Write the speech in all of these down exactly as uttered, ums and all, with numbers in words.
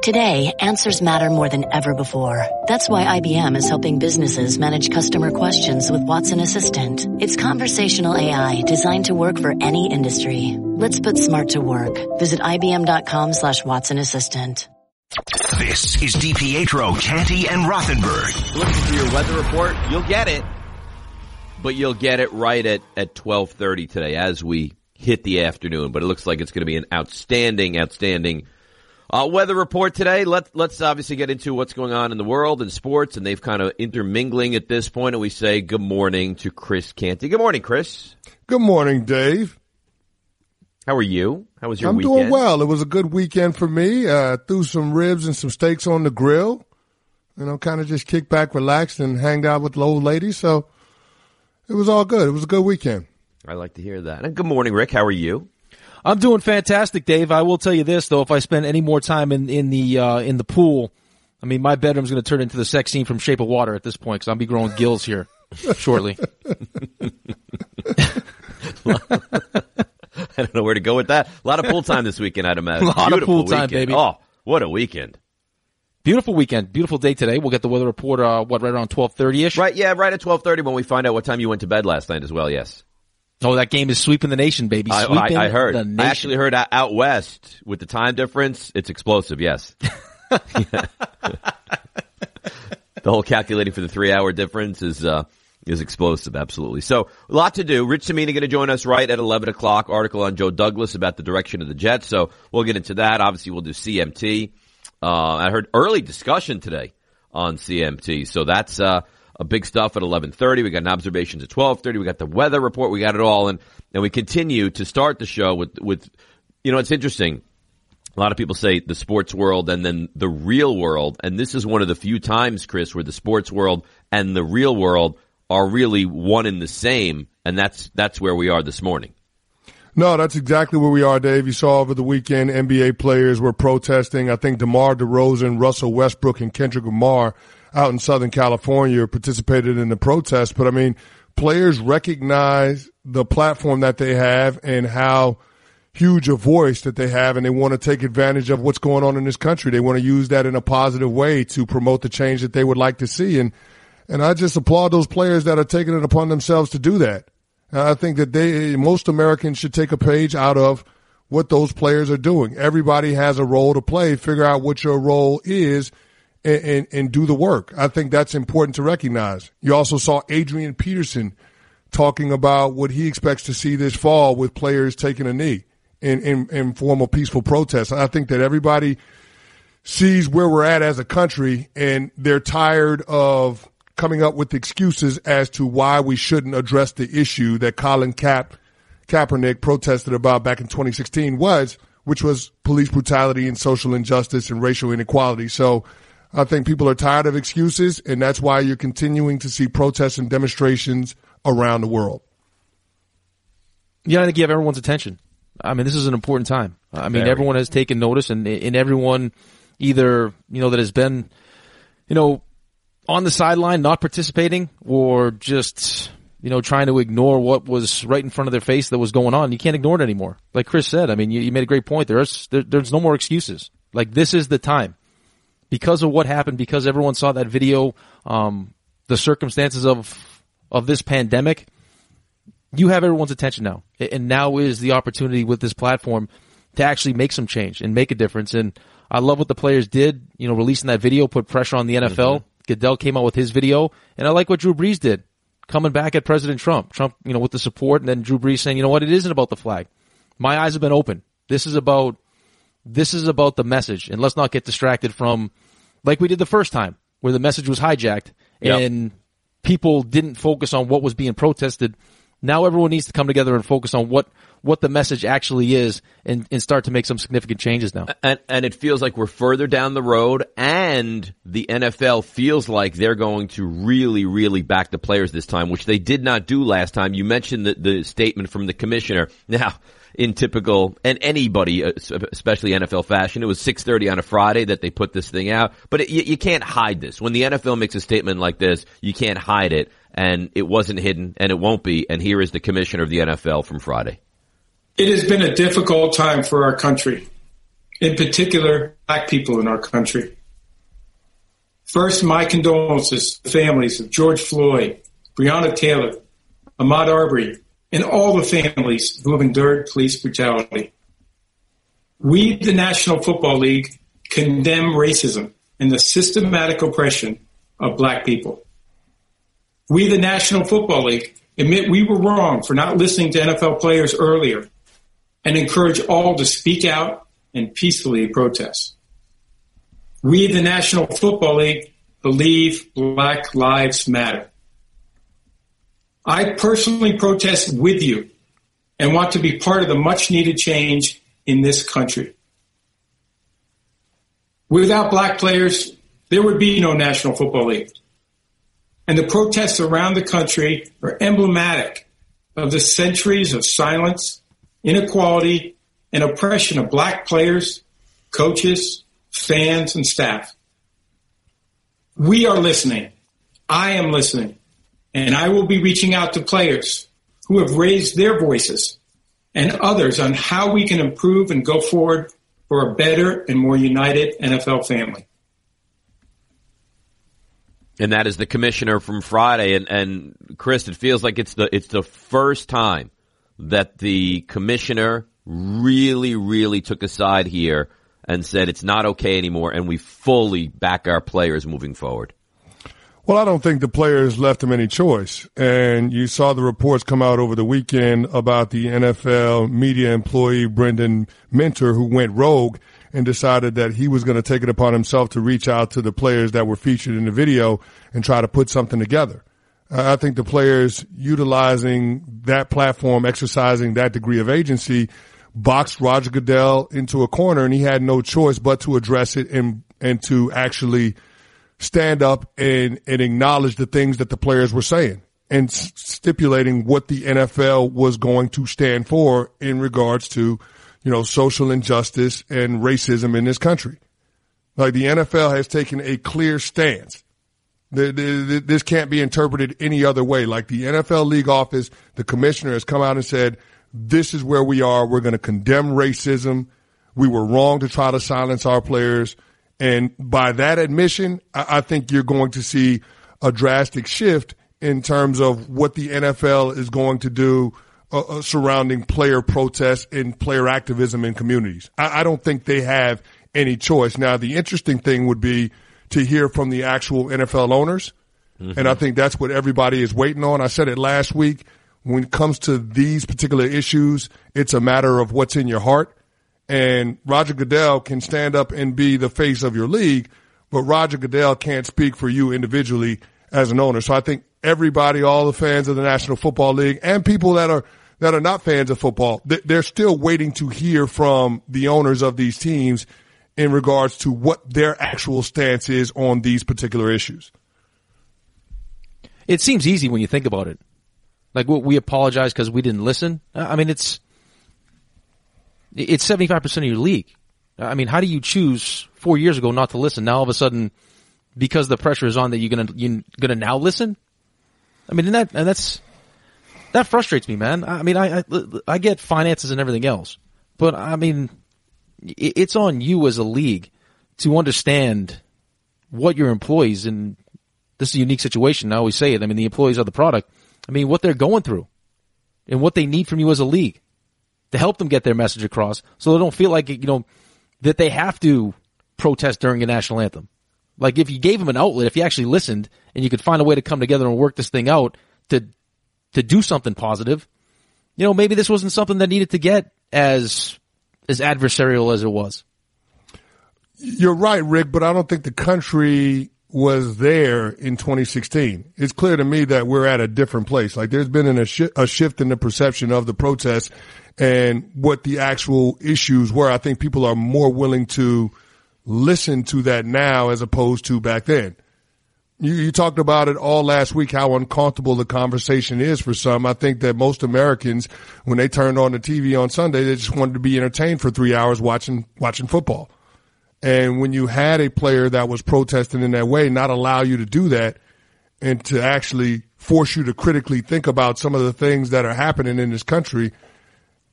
Today, answers matter more than ever before. That's why I B M is helping businesses manage customer questions with Watson Assistant. It's conversational A I designed to work for any industry. Let's put smart to work. Visit ibm.com slash Watson Assistant. This is DiPietro, Canty, and Rothenberg. Looking for your weather report, you'll get it. But you'll get it right at, at twelve thirty today as we hit the afternoon. But it looks like it's going to be an outstanding, outstanding uh, weather report today. Let, let's obviously get into what's going on in the world and sports, and they've kind of intermingling at this point. And we say good morning to Chris Canty. Good morning, Chris. Good morning, Dave. How are you? How was your I'm weekend? doing well. It was a good weekend for me. Uh, threw some ribs and some steaks on the grill. You know, kind of just kicked back, relaxed, and hanged out with the old ladies. So it was all good. It was a good weekend. I like to hear that. And good morning, Rick. How are you? I'm doing fantastic, Dave. I will tell you this, though. If I spend any more time in, in the uh, in the pool, I mean, my bedroom's going to turn into the sex scene from Shape of Water at this point because I'll be growing gills here shortly. I don't know where to go with that. A lot of pool time this weekend, I'd imagine. A lot Beautiful of pool time, weekend. baby. Oh, what a weekend. Beautiful weekend. Beautiful day today. We'll get the weather report, uh, what, right around twelve thirty-ish? Right, yeah, right at twelve thirty when we find out what time you went to bed last night as well, yes. Oh, that game is sweeping the nation, baby. I, Sweeping I, I heard. the nation. I actually heard out, out west with the time difference, it's explosive, yes. The whole calculating for the three-hour difference is uh, is explosive, absolutely. So, a lot to do. Rich Cimini going to join us right at eleven o'clock. Article on Joe Douglas about the direction of the Jets. So, we'll get into that. Obviously, we'll do C M T. Uh, I heard early discussion today on C M T. So, that's uh, a big stuff at eleven thirty. We got an observations at twelve thirty. We got the weather report. We got it all. And, and we continue to start the show with, with, you know, it's interesting. A lot of people say the sports world and then the real world. And this is one of the few times, Chris, where the sports world and the real world are really one and the same. And that's, that's where we are this morning. No, that's exactly where we are, Dave. You saw over the weekend N B A players were protesting. I think DeMar DeRozan, Russell Westbrook, and Kendrick Lamar out in Southern California participated in the protest. But, I mean, players recognize the platform that they have and how huge a voice that they have, and they want to take advantage of what's going on in this country. They want to use that in a positive way to promote the change that they would like to see. And, and I just applaud those players that are taking it upon themselves to do that. I think that they, most Americans should take a page out of what those players are doing. Everybody has a role to play. Figure out what your role is and, and, and do the work. I think that's important to recognize. You also saw Adrian Peterson talking about what he expects to see this fall with players taking a knee in, in, in form of peaceful protest. I think that everybody sees where we're at as a country, and they're tired of coming up with excuses as to why we shouldn't address the issue that Colin Ka- Kaepernick protested about back in twenty sixteen was, which was police brutality and social injustice and racial inequality. So I think people are tired of excuses, and that's why you're continuing to see protests and demonstrations around the world. You got to give everyone's attention. I mean, this is an important time. I mean, Very. everyone has taken notice, and, and everyone either, you know, that has been, you know, on the sideline, not participating, or just, you know, trying to ignore what was right in front of their face that was going on. You can't ignore it anymore. Like Chris said, I mean, you, you made a great point. There's, there, there's no more excuses. Like, this is the time. Because of what happened, because everyone saw that video, um, the circumstances of, of this pandemic, you have everyone's attention now. And now is the opportunity with this platform to actually make some change and make a difference. And I love what the players did, you know, releasing that video, put pressure on the N F L. Mm-hmm. Goodell came out with his video, and I like what Drew Brees did, coming back at President Trump. Trump, you know, with the support, and then Drew Brees saying, you know what, it isn't about the flag. My eyes have been open. This is about, this is about the message, and let's not get distracted from, like we did the first time, where the message was hijacked, yep. and people didn't focus on what was being protested. Now everyone needs to come together and focus on what, what the message actually is, and, and start to make some significant changes now. And, and it feels like we're further down the road, and the N F L feels like they're going to really, really back the players this time, which they did not do last time. You mentioned the, the statement from the commissioner. Now, in typical, and anybody, especially N F L fashion, it was six thirty on a Friday that they put this thing out. But it, you, you can't hide this. When the N F L makes a statement like this, you can't hide it. And it wasn't hidden, and it won't be. And here is the commissioner of the N F L from Friday. It has been a difficult time for our country. in particular, black people in our country. First, my condolences to the families of George Floyd, Breonna Taylor, Ahmaud Arbery, and all the families who have endured police brutality. We, the National Football League, condemn racism and the systematic oppression of black people. We, the National Football League, admit we were wrong for not listening to N F L players earlier and encourage all to speak out and peacefully protest. We, the National Football League, believe Black Lives Matter. I personally protest with you and want to be part of the much-needed change in this country. Without black players, there would be no National Football League. And the protests around the country are emblematic of the centuries of silence, inequality, and oppression of black players, coaches, fans, and staff. We are listening. I am listening. And I will be reaching out to players who have raised their voices and others on how we can improve and go forward for a better and more united N F L family. And that is the commissioner from Friday. And, and Chris, it feels like it's the it's the first time that the commissioner really, really took a side here and said it's not okay anymore, and we fully back our players moving forward. Well, I don't think the players left them any choice. And you saw the reports come out over the weekend about the N F L media employee, Brendan Mentor, who went rogue and decided that he was going to take it upon himself to reach out to the players that were featured in the video and try to put something together. Uh, I think the players utilizing that platform, exercising that degree of agency, boxed Roger Goodell into a corner, and he had no choice but to address it and, and to actually stand up and, and acknowledge the things that the players were saying and s- stipulating what the N F L was going to stand for in regards to, you know, social injustice and racism in this country. Like, the N F L has taken a clear stance. The, the, this can't be interpreted any other way. Like, the N F L league office, the commissioner has come out and said, this is where we are. We're going to condemn racism. We were wrong to try to silence our players. And by that admission, I think you're going to see a drastic shift in terms of what the N F L is going to do uh, surrounding player protests and player activism in communities. I, I don't think they have any choice. Now, the interesting thing would be to hear from the actual N F L owners, mm-hmm. and I think that's what everybody is waiting on. I said it last week. When it comes to these particular issues, it's a matter of what's in your heart. And Roger Goodell can stand up and be the face of your league, but Roger Goodell can't speak for you individually as an owner. So I think everybody, all the fans of the National Football League and people that are that are not fans of football, they're still waiting to hear from the owners of these teams in regards to what their actual stance is on these particular issues. It seems easy when you think about it. Like, we apologize because we didn't listen. I mean, it's it's seventy-five percent of your league. I mean, how do you choose four years ago not to listen? Now all of a sudden, because the pressure is on, that you're gonna you're gonna now listen? I mean, and that and that's that frustrates me, man. I mean, I I, I get finances and everything else, but I mean, it's on you as a league to understand what your employees, and this is a unique situation. I always say it. I mean, the employees are the product. I mean, what they're going through and what they need from you as a league to help them get their message across, so they don't feel like, you know, that they have to protest during a national anthem. Like, if you gave them an outlet, if you actually listened and you could find a way to come together and work this thing out to to do something positive, you know, maybe this wasn't something that needed to get as as adversarial as it was. You're right, Rick, but I don't think the country was there in twenty sixteen. It's clear to me that we're at a different place. Like, there's been an, a, sh- a shift in the perception of the protests and what the actual issues were. I think people are more willing to listen to that now as opposed to back then. You, you talked about it all last week, how uncomfortable the conversation is for some. I think that most Americans, when they turned on the T V on Sunday, they just wanted to be entertained for three hours watching watching football. And when you had a player that was protesting in that way, not allow you to do that and to actually force you to critically think about some of the things that are happening in this country,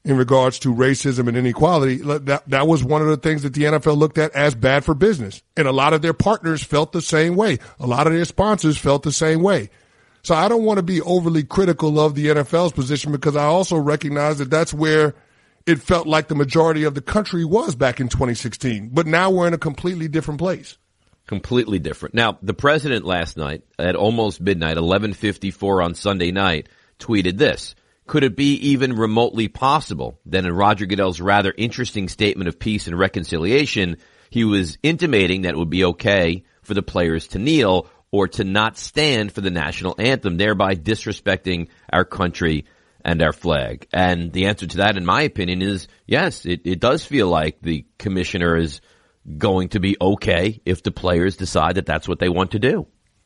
in regards to racism and inequality, that, that was one of the things that the N F L looked at as bad for business. And a lot of their partners felt the same way. A lot of their sponsors felt the same way. So I don't want to be overly critical of the N F L's position, because I also recognize that that's where it felt like the majority of the country was back in twenty sixteen. But now we're in a completely different place. Completely different. Now, the president last night at almost midnight, eleven fifty-four on Sunday night, tweeted this. Could it be even remotely possible that in Roger Goodell's rather interesting statement of peace and reconciliation, he was intimating that it would be okay for the players to kneel or to not stand for the national anthem, thereby disrespecting our country and our flag? And the answer to that, in my opinion, is yes, it, it does feel like the commissioner is going to be okay if the players decide that that's what they want to do.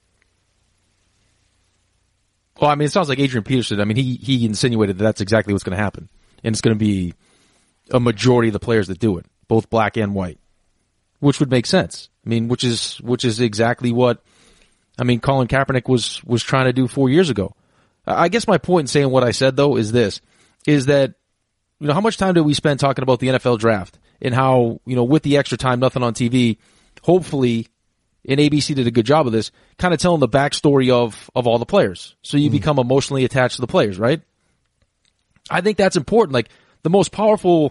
Well, I mean, it sounds like Adrian Peterson. I mean, he, he insinuated that that's exactly what's going to happen. And it's going to be a majority of the players that do it, both black and white, which would make sense. I mean, which is, which is exactly what, I mean, Colin Kaepernick was, was trying to do four years ago. I guess my point in saying what I said, though, is this, is that, you know, how much time did we spend talking about the N F L draft and how, you know, with the extra time, nothing on T V, hopefully, and A B C did a good job of this, kind of telling the backstory of, of all the players. So you mm. become emotionally attached to the players, right? I think that's important. Like, the most powerful,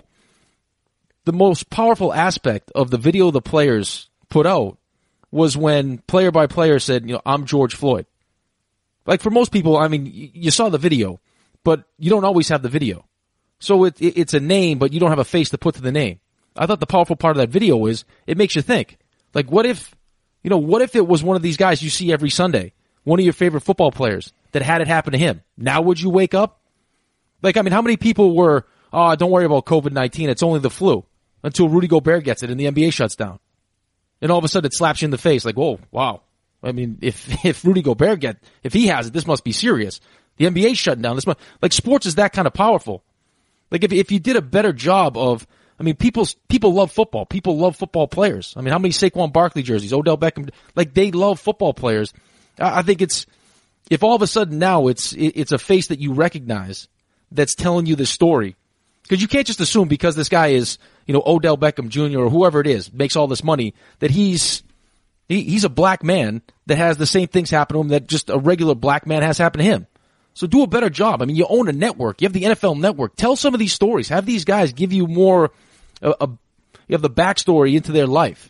the most powerful aspect of the video the players put out was when player by player said, you know, I'm George Floyd. Like, for most people, I mean, you saw the video, but you don't always have the video. So it, it, it's a name, but you don't have a face to put to the name. I thought the powerful part of that video is it makes you think. Like, what if, you know, what if it was one of these guys you see every Sunday, one of your favorite football players, that had it happen to him? Now would you wake up? Like, I mean, how many people were, oh, don't worry about COVID nineteen, it's only the flu, until Rudy Gobert gets it and the N B A shuts down. And all of a sudden it slaps you in the face, like, whoa, wow. I mean, if, if Rudy Gobert get, if he has it, this must be serious. The N B A's shutting down. This must, like, sports is that kind of powerful. Like, if, if you did a better job of, I mean, people, people love football. People love football players. I mean, how many Saquon Barkley jerseys, Odell Beckham, like, they love football players. I, I think it's, if all of a sudden now it's, it, it's a face that you recognize that's telling you the story. Because you can't just assume because this guy is, you know, Odell Beckham Junior or whoever it is, makes all this money, that he's, he, he's a black man that has the same things happen to him that just a regular black man has happen to him. So do a better job. I mean, you own a network. You have the N F L Network. Tell some of these stories. Have these guys give you more, uh, a, you have the backstory into their life.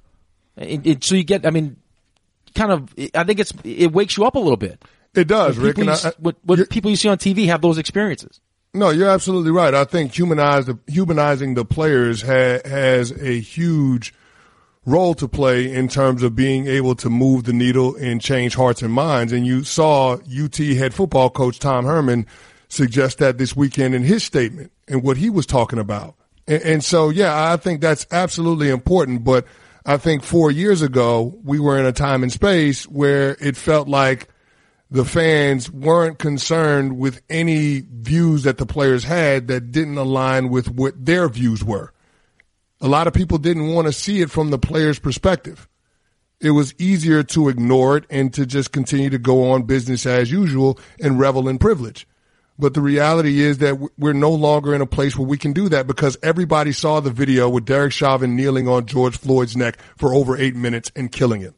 It, it, so you get, I mean, kind of, I think it's, it wakes you up a little bit. It does, when Rick. People, And you, I, what, what people you see on T V have those experiences. No, you're absolutely right. I think humanize, humanizing the players ha, has a huge role to play in terms of being able to move the needle and change hearts and minds. And you saw U T head football coach Tom Herman suggest that this weekend in his statement and what he was talking about. And, and so, yeah, I think that's absolutely important. But I think four years ago, we were in a time and space where it felt like the fans weren't concerned with any views that the players had that didn't align with what their views were. A lot of people didn't want to see it from the player's perspective. It was easier to ignore it and to just continue to go on business as usual and revel in privilege. But the reality is that we're no longer in a place where we can do that, because everybody saw the video with Derek Chauvin kneeling on George Floyd's neck for over eight minutes and killing him.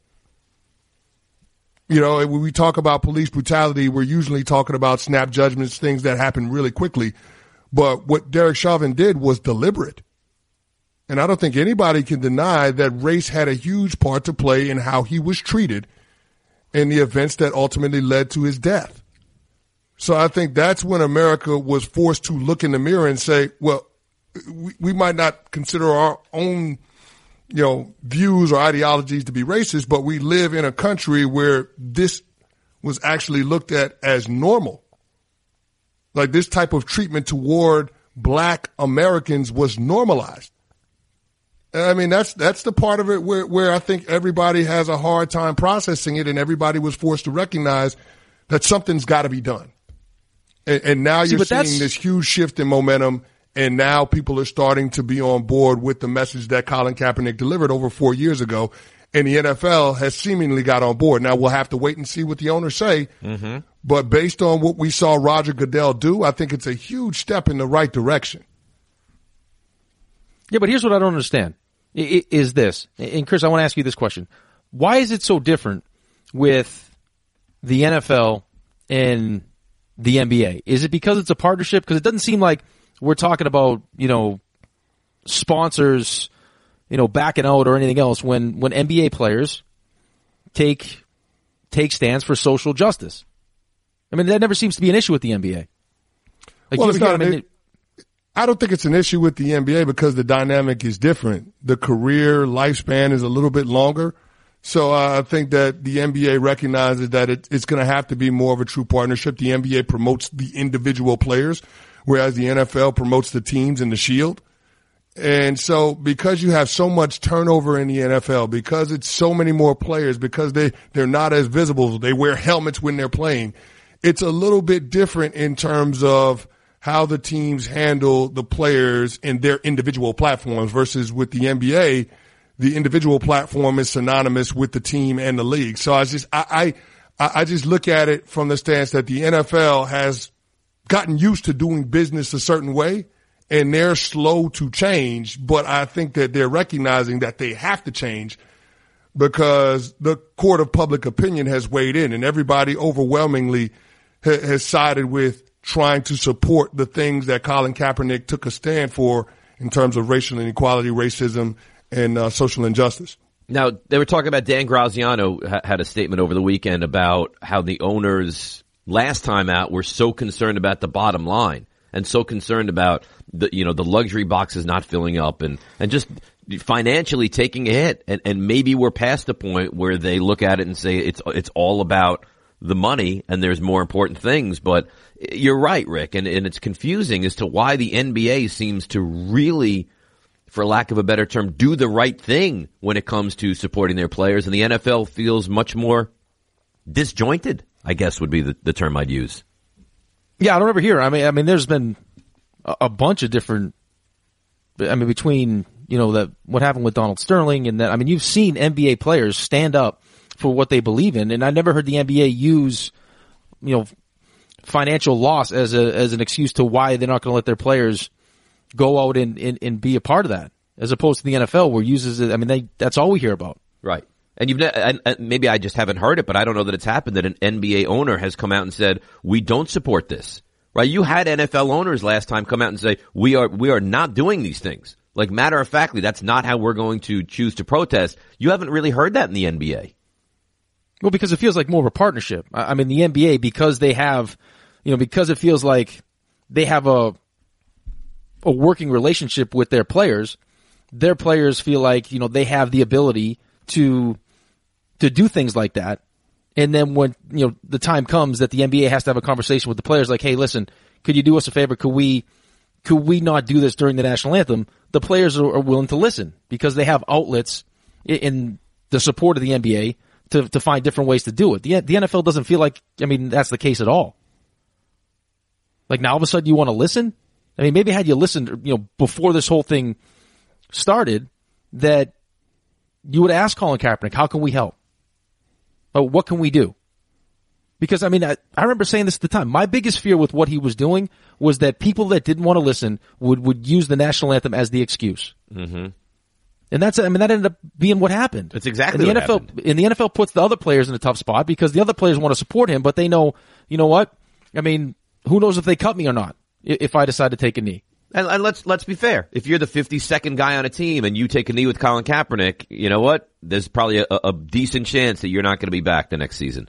You know, when we talk about police brutality, we're usually talking about snap judgments, things that happen really quickly. But what Derek Chauvin did was deliberate. And I don't think anybody can deny that race had a huge part to play in how he was treated and the events that ultimately led to his death. So I think that's when America was forced to look in the mirror and say, well, we, we might not consider our own, you know, views or ideologies to be racist, but we live in a country where this was actually looked at as normal. Like, this type of treatment toward black Americans was normalized. I mean, that's that's the part of it where, where I think everybody has a hard time processing it, and everybody was forced to recognize that something's got to be done. And, and now you're See, seeing this huge shift in momentum, and now people are starting to be on board with the message that Colin Kaepernick delivered over four years ago, and the N F L has seemingly got on board. Now we'll have to wait and see what the owners say, mm-hmm. But based on what we saw Roger Goodell do, I think it's a huge step in the right direction. Yeah, but here's what I don't understand, is this. And Chris, I want to ask you this question. Why is it so different with the N F L and the N B A? Is it because it's a partnership? Because it doesn't seem like we're talking about, you know, sponsors, you know, backing out or anything else when, when N B A players take take stands for social justice. I mean, that never seems to be an issue with the N B A. Like, well, it's not, I, mean, it, I don't think it's an issue with the N B A because the dynamic is different. The career lifespan is a little bit longer. So uh, I think that the N B A recognizes that it, it's going to have to be more of a true partnership. The N B A promotes the individual players, whereas the N F L promotes the teams and the shield. And so because you have so much turnover in the N F L, because it's so many more players, because they, they're not as visible, they wear helmets when they're playing, it's a little bit different in terms of how the teams handle the players in their individual platforms versus with the N B A, the individual platform is synonymous with the team and the league. So I just, I, I, I just look at it from the stance that the N F L has gotten used to doing business a certain way and they're slow to change, but I think that they're recognizing that they have to change because the court of public opinion has weighed in and everybody overwhelmingly ha- has sided with trying to support the things that Colin Kaepernick took a stand for in terms of racial inequality, racism, and uh, social injustice. Now, they were talking about Dan Graziano ha- had a statement over the weekend about how the owners last time out were so concerned about the bottom line and so concerned about the, you know, the luxury boxes not filling up and, and just financially taking a hit. And, and maybe we're past the point where they look at it and say it's, it's all about the money and there's more important things. But you're right, Rick. And, and it's confusing as to why the N B A seems to really, for lack of a better term, do the right thing when it comes to supporting their players. And the N F L feels much more disjointed, I guess would be the, the term I'd use. Yeah, I don't ever hear. I mean, I mean, there's been a, a bunch of different. I mean, between you know that what happened with Donald Sterling and that. I mean, you've seen N B A players stand up for what they believe in, and I never heard the N B A use, you know, financial loss as a as an excuse to why they're not going to let their players go out and, and and be a part of that, as opposed to the N F L where uses it. I mean, they that's all we hear about. Right. And you've and, and maybe I just haven't heard it, but I don't know that it's happened that an N B A owner has come out and said, we don't support this. Right? You had N F L owners last time come out and say, we are, we are not doing these things. Like matter of factly, that's not how we're going to choose to protest. You haven't really heard that in the N B A. Well, because it feels like more of a partnership. I mean, the N B A, because they have, you know, because it feels like they have a, a working relationship with their players, their players feel like, you know, they have the ability to, to do things like that. And then when, you know, the time comes that the N B A has to have a conversation with the players like, hey, listen, could you do us a favor? Could we, could we not do this during the national anthem? The players are, are willing to listen because they have outlets in, in the support of the N B A to, to find different ways to do it. The, the N F L doesn't feel like, I mean, that's the case at all. Like now all of a sudden you want to listen? I mean, maybe had you listened, you know, before this whole thing started, that you would ask Colin Kaepernick, how can we help? Oh, what can we do? Because, I mean, I, I remember saying this at the time. My biggest fear with what he was doing was that people that didn't want to listen would, would use the national anthem as the excuse. Mm-hmm. And that's, I mean, that ended up being what happened. That's exactly and the what N F L, happened. And the N F L puts the other players in a tough spot because the other players want to support him, but they know, you know what? I mean, who knows if they cut me or not if I decide to take a knee. And, and let's let's be fair. If you're the fifty-second guy on a team and you take a knee with Colin Kaepernick, you know what? There's probably a, a decent chance that you're not going to be back the next season.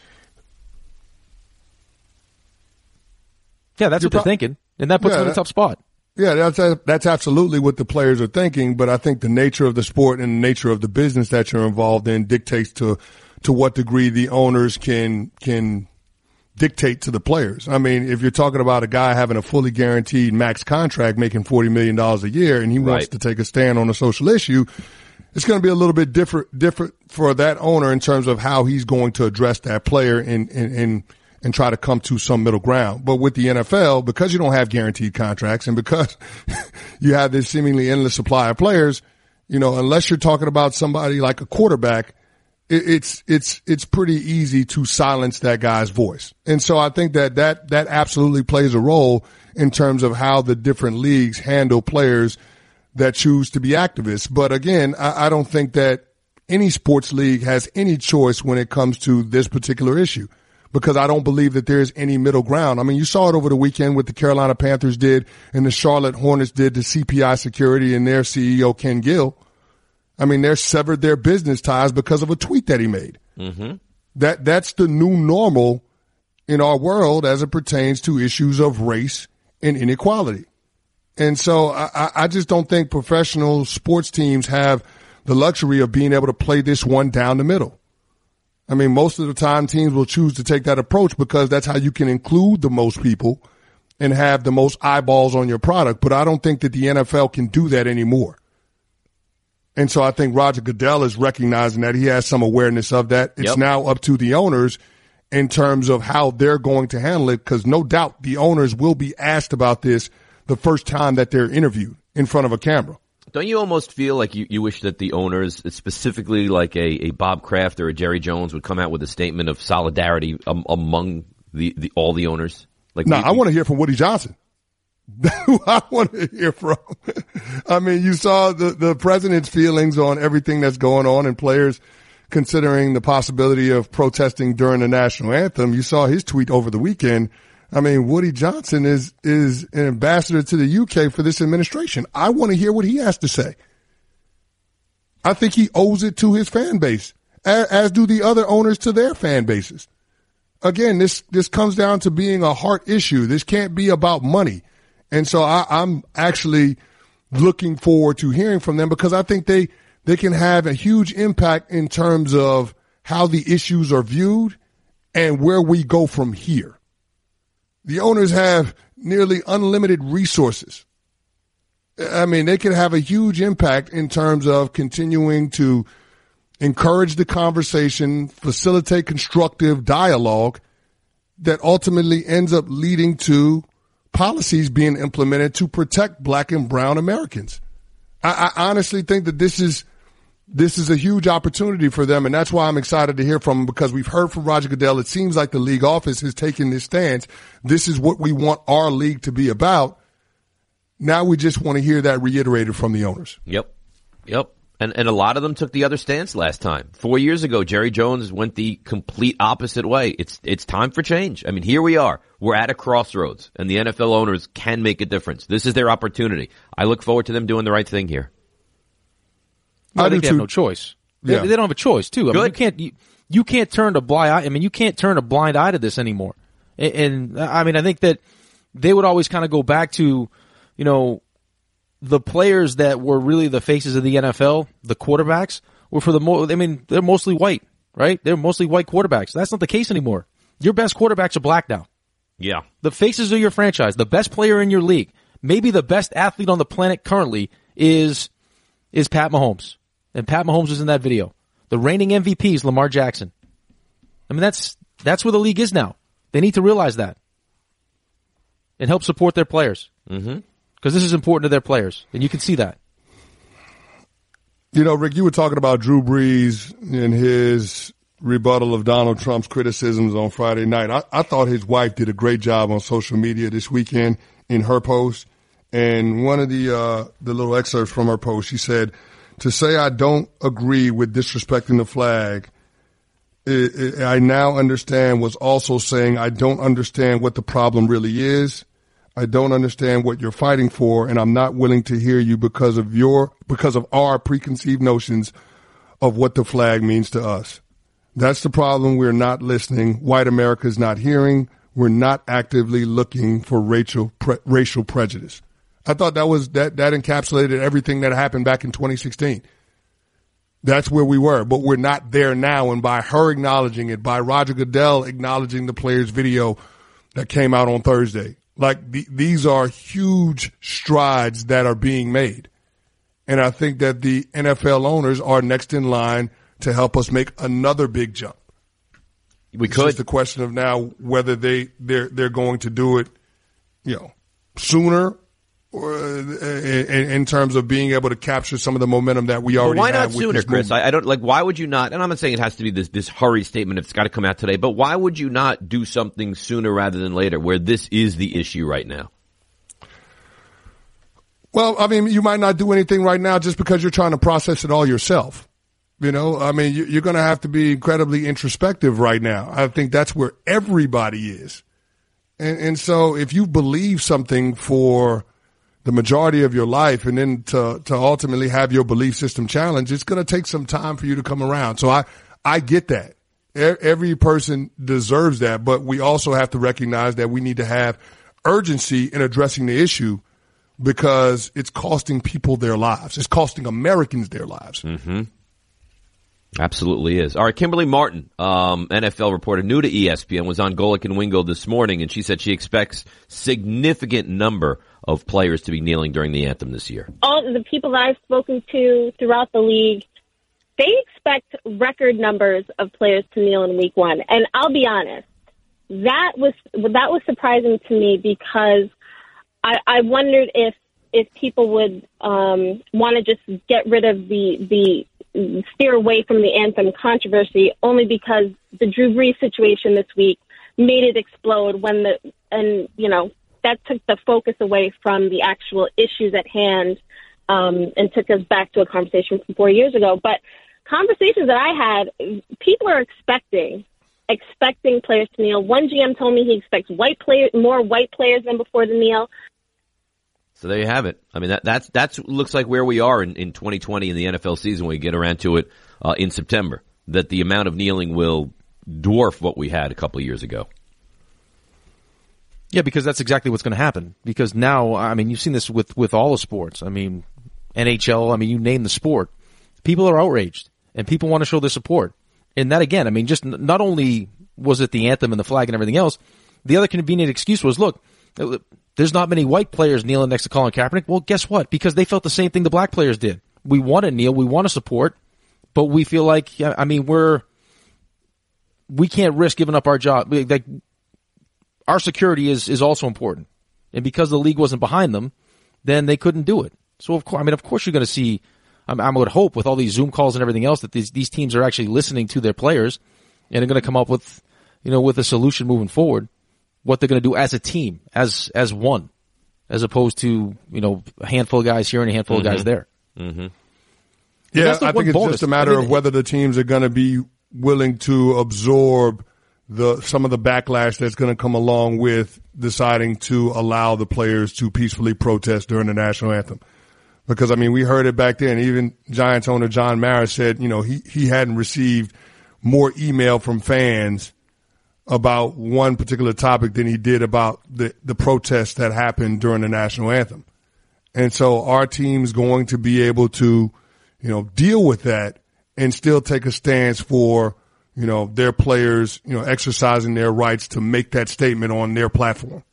Yeah, that's You're what they're pro- thinking, and that puts yeah, them in a that, tough spot. Yeah, that's that's absolutely what the players are thinking. But I think the nature of the sport and the nature of the business that you're involved in dictates to to what degree the owners can can. dictate to the players. I mean, if you're talking about a guy having a fully guaranteed max contract making forty million dollars a year and he wants right. to take a stand on a social issue, it's going to be a little bit different, different for that owner in terms of how he's going to address that player and, and, and, and try to come to some middle ground. But with the N F L, because you don't have guaranteed contracts and because you have this seemingly endless supply of players, you know, unless you're talking about somebody like a quarterback, it, it's it's it's pretty easy to silence that guy's voice. And so I think that that that absolutely plays a role in terms of how the different leagues handle players that choose to be activists. But again, I, I don't think that any sports league has any choice when it comes to this particular issue, because I don't believe that there's any middle ground. I mean, you saw it over the weekend what the Carolina Panthers did and the Charlotte Hornets did to C P I Security and their C E O, Ken Gill. I mean, they're severed their business ties because of a tweet that he made. Mm-hmm. That that's the new normal in our world as it pertains to issues of race and inequality. And so I, I just don't think professional sports teams have the luxury of being able to play this one down the middle. I mean, most of the time teams will choose to take that approach because that's how you can include the most people and have the most eyeballs on your product. But I don't think that the N F L can do that anymore. And so I think Roger Goodell is recognizing that. He has some awareness of that. It's yep. now up to the owners in terms of how they're going to handle it, because no doubt the owners will be asked about this the first time that they're interviewed in front of a camera. Don't you almost feel like you, you wish that the owners, specifically like a, a Bob Kraft or a Jerry Jones, would come out with a statement of solidarity um, among the, the all the owners? Like, no, we, I want to hear from Woody Johnson. Who I want to hear from. I mean, you saw the, the president's feelings on everything that's going on and players considering the possibility of protesting during the national anthem. You saw his tweet over the weekend. I mean, Woody Johnson is, is an ambassador to the U K for this administration. I want to hear what he has to say. I think he owes it to his fan base, as, as do the other owners to their fan bases. Again, this, this comes down to being a heart issue. This can't be about money. And so I, I'm actually looking forward to hearing from them, because I think they, they can have a huge impact in terms of how the issues are viewed and where we go from here. The owners have nearly unlimited resources. I mean, they can have a huge impact in terms of continuing to encourage the conversation, facilitate constructive dialogue that ultimately ends up leading to policies being implemented to protect black and brown Americans. I, I honestly think that this is this is a huge opportunity for them, and that's why I'm excited to hear from them, because we've heard from Roger Goodell. It seems like the league office has taken this stance. This is what we want our league to be about. Now we just want to hear that reiterated from the owners. Yep. Yep. And and a lot of them took the other stance last time. Four years ago, Jerry Jones went the complete opposite way. It's it's time for change. I mean, here we are. We're at a crossroads, and the N F L owners can make a difference. This is their opportunity. I look forward to them doing the right thing here. Well, I, I think they have no choice. They, yeah. they don't have a choice, too. I mean, you can't you, you can't turn a blind eye. I mean, you can't turn a blind eye to this anymore. And, and I mean, I think that they would always kind of go back to, you know, the players that were really the faces of the N F L, the quarterbacks, were for the mo- I mean, they're mostly white, right? They're mostly white quarterbacks. That's not the case anymore. Your best quarterbacks are black now. Yeah. The faces of your franchise, the best player in your league, maybe the best athlete on the planet currently is is Pat Mahomes. And Pat Mahomes was in that video. The reigning M V P is Lamar Jackson. I mean, that's that's where the league is now. They need to realize that and help support their players. Mm-hmm. Because this is important to their players, and you can see that. You know, Rick, you were talking about Drew Brees and his rebuttal of Donald Trump's criticisms on Friday night. I, I thought his wife did a great job on social media this weekend in her post. And one of the uh, the little excerpts from her post, she said, to say I don't agree with disrespecting the flag, it, it, I now understand was also saying I don't understand what the problem really is. I don't understand what you're fighting for, and I'm not willing to hear you because of your because of our preconceived notions of what the flag means to us. That's the problem. We're not listening. White America is not hearing. We're not actively looking for racial pre- racial prejudice. I thought that was that that encapsulated everything that happened back in twenty sixteen. That's where we were, but we're not there now. And by her acknowledging it, by Roger Goodell acknowledging the player's video that came out on Thursday, like the, these are huge strides that are being made. And I think that the N F L owners are next in line to help us make another big jump. We it's could. just the question of now whether they they're they're going to do it, you know, sooner in, in terms of being able to capture some of the momentum that we already but why have not sooner, Chris? I, I don't like. Why would you not? And I'm not saying it has to be this this hurry statement. It's got to come out today. But why would you not do something sooner rather than later, where this is the issue right now? Well, I mean, you might not do anything right now just because you're trying to process it all yourself. You know, I mean, you're going to have to be incredibly introspective right now. I think that's where everybody is. And, and so if you believe something for the majority of your life and then to, to ultimately have your belief system challenged, it's going to take some time for you to come around. So I, I get that. Every person deserves that, but we also have to recognize that we need to have urgency in addressing the issue because it's costing people their lives. It's costing Americans their lives. Mm-hmm. Absolutely is. All right, Kimberly Martin, um, N F L reporter, new to E S P N, was on Golic and Wingo this morning, and she said she expects significant number of players to be kneeling during the anthem this year. All the people that I've spoken to throughout the league, they expect record numbers of players to kneel in week one. And I'll be honest, that was that was surprising to me because I, I wondered if if people would um, want to just get rid of the the steer away from the anthem controversy only because the Drew Brees situation this week made it explode when the, and, you know, that took the focus away from the actual issues at hand um, and took us back to a conversation from four years ago. But conversations that I had, people are expecting, expecting players to kneel. One G M told me he expects white players, more white players than before the kneel. So there you have it. I mean, that that's that's looks like where we are in, in twenty twenty in the N F L season when we get around to it uh, in September, that the amount of kneeling will dwarf what we had a couple of years ago. Yeah, because that's exactly what's going to happen. Because now, I mean, you've seen this with, with all the sports. I mean, N H L, I mean, you name the sport. People are outraged, and people want to show their support. And that, again, I mean, just not only was it the anthem and the flag and everything else, the other convenient excuse was, look, there's not many white players kneeling next to Colin Kaepernick. Well, guess what? Because they felt the same thing the black players did. We want to kneel, we want to support, but we feel like, I mean, we're, we can't risk giving up our job. Like, our security is, is also important. And because the league wasn't behind them, then they couldn't do it. So, of course, I mean, of course you're going to see, I, I would hope with all these Zoom calls and everything else that these, these teams are actually listening to their players and are going to come up with, you know, with a solution moving forward. What they're going to do as a team, as as one, as opposed to, you know, a handful of guys here and a handful mm-hmm. of guys there. Mm-hmm. Yeah, I think it's bonus. just a matter I mean, of whether the teams are going to be willing to absorb the some of the backlash that's going to come along with deciding to allow the players to peacefully protest during the national anthem. Because, I mean, we heard it back then. Even Giants owner John Mara said, you know, he, he hadn't received more email from fans about one particular topic than he did about the, the protests that happened during the national anthem. And so our team's going to be able to, you know, deal with that and still take a stance for, you know, their players, you know, exercising their rights to make that statement on their platform.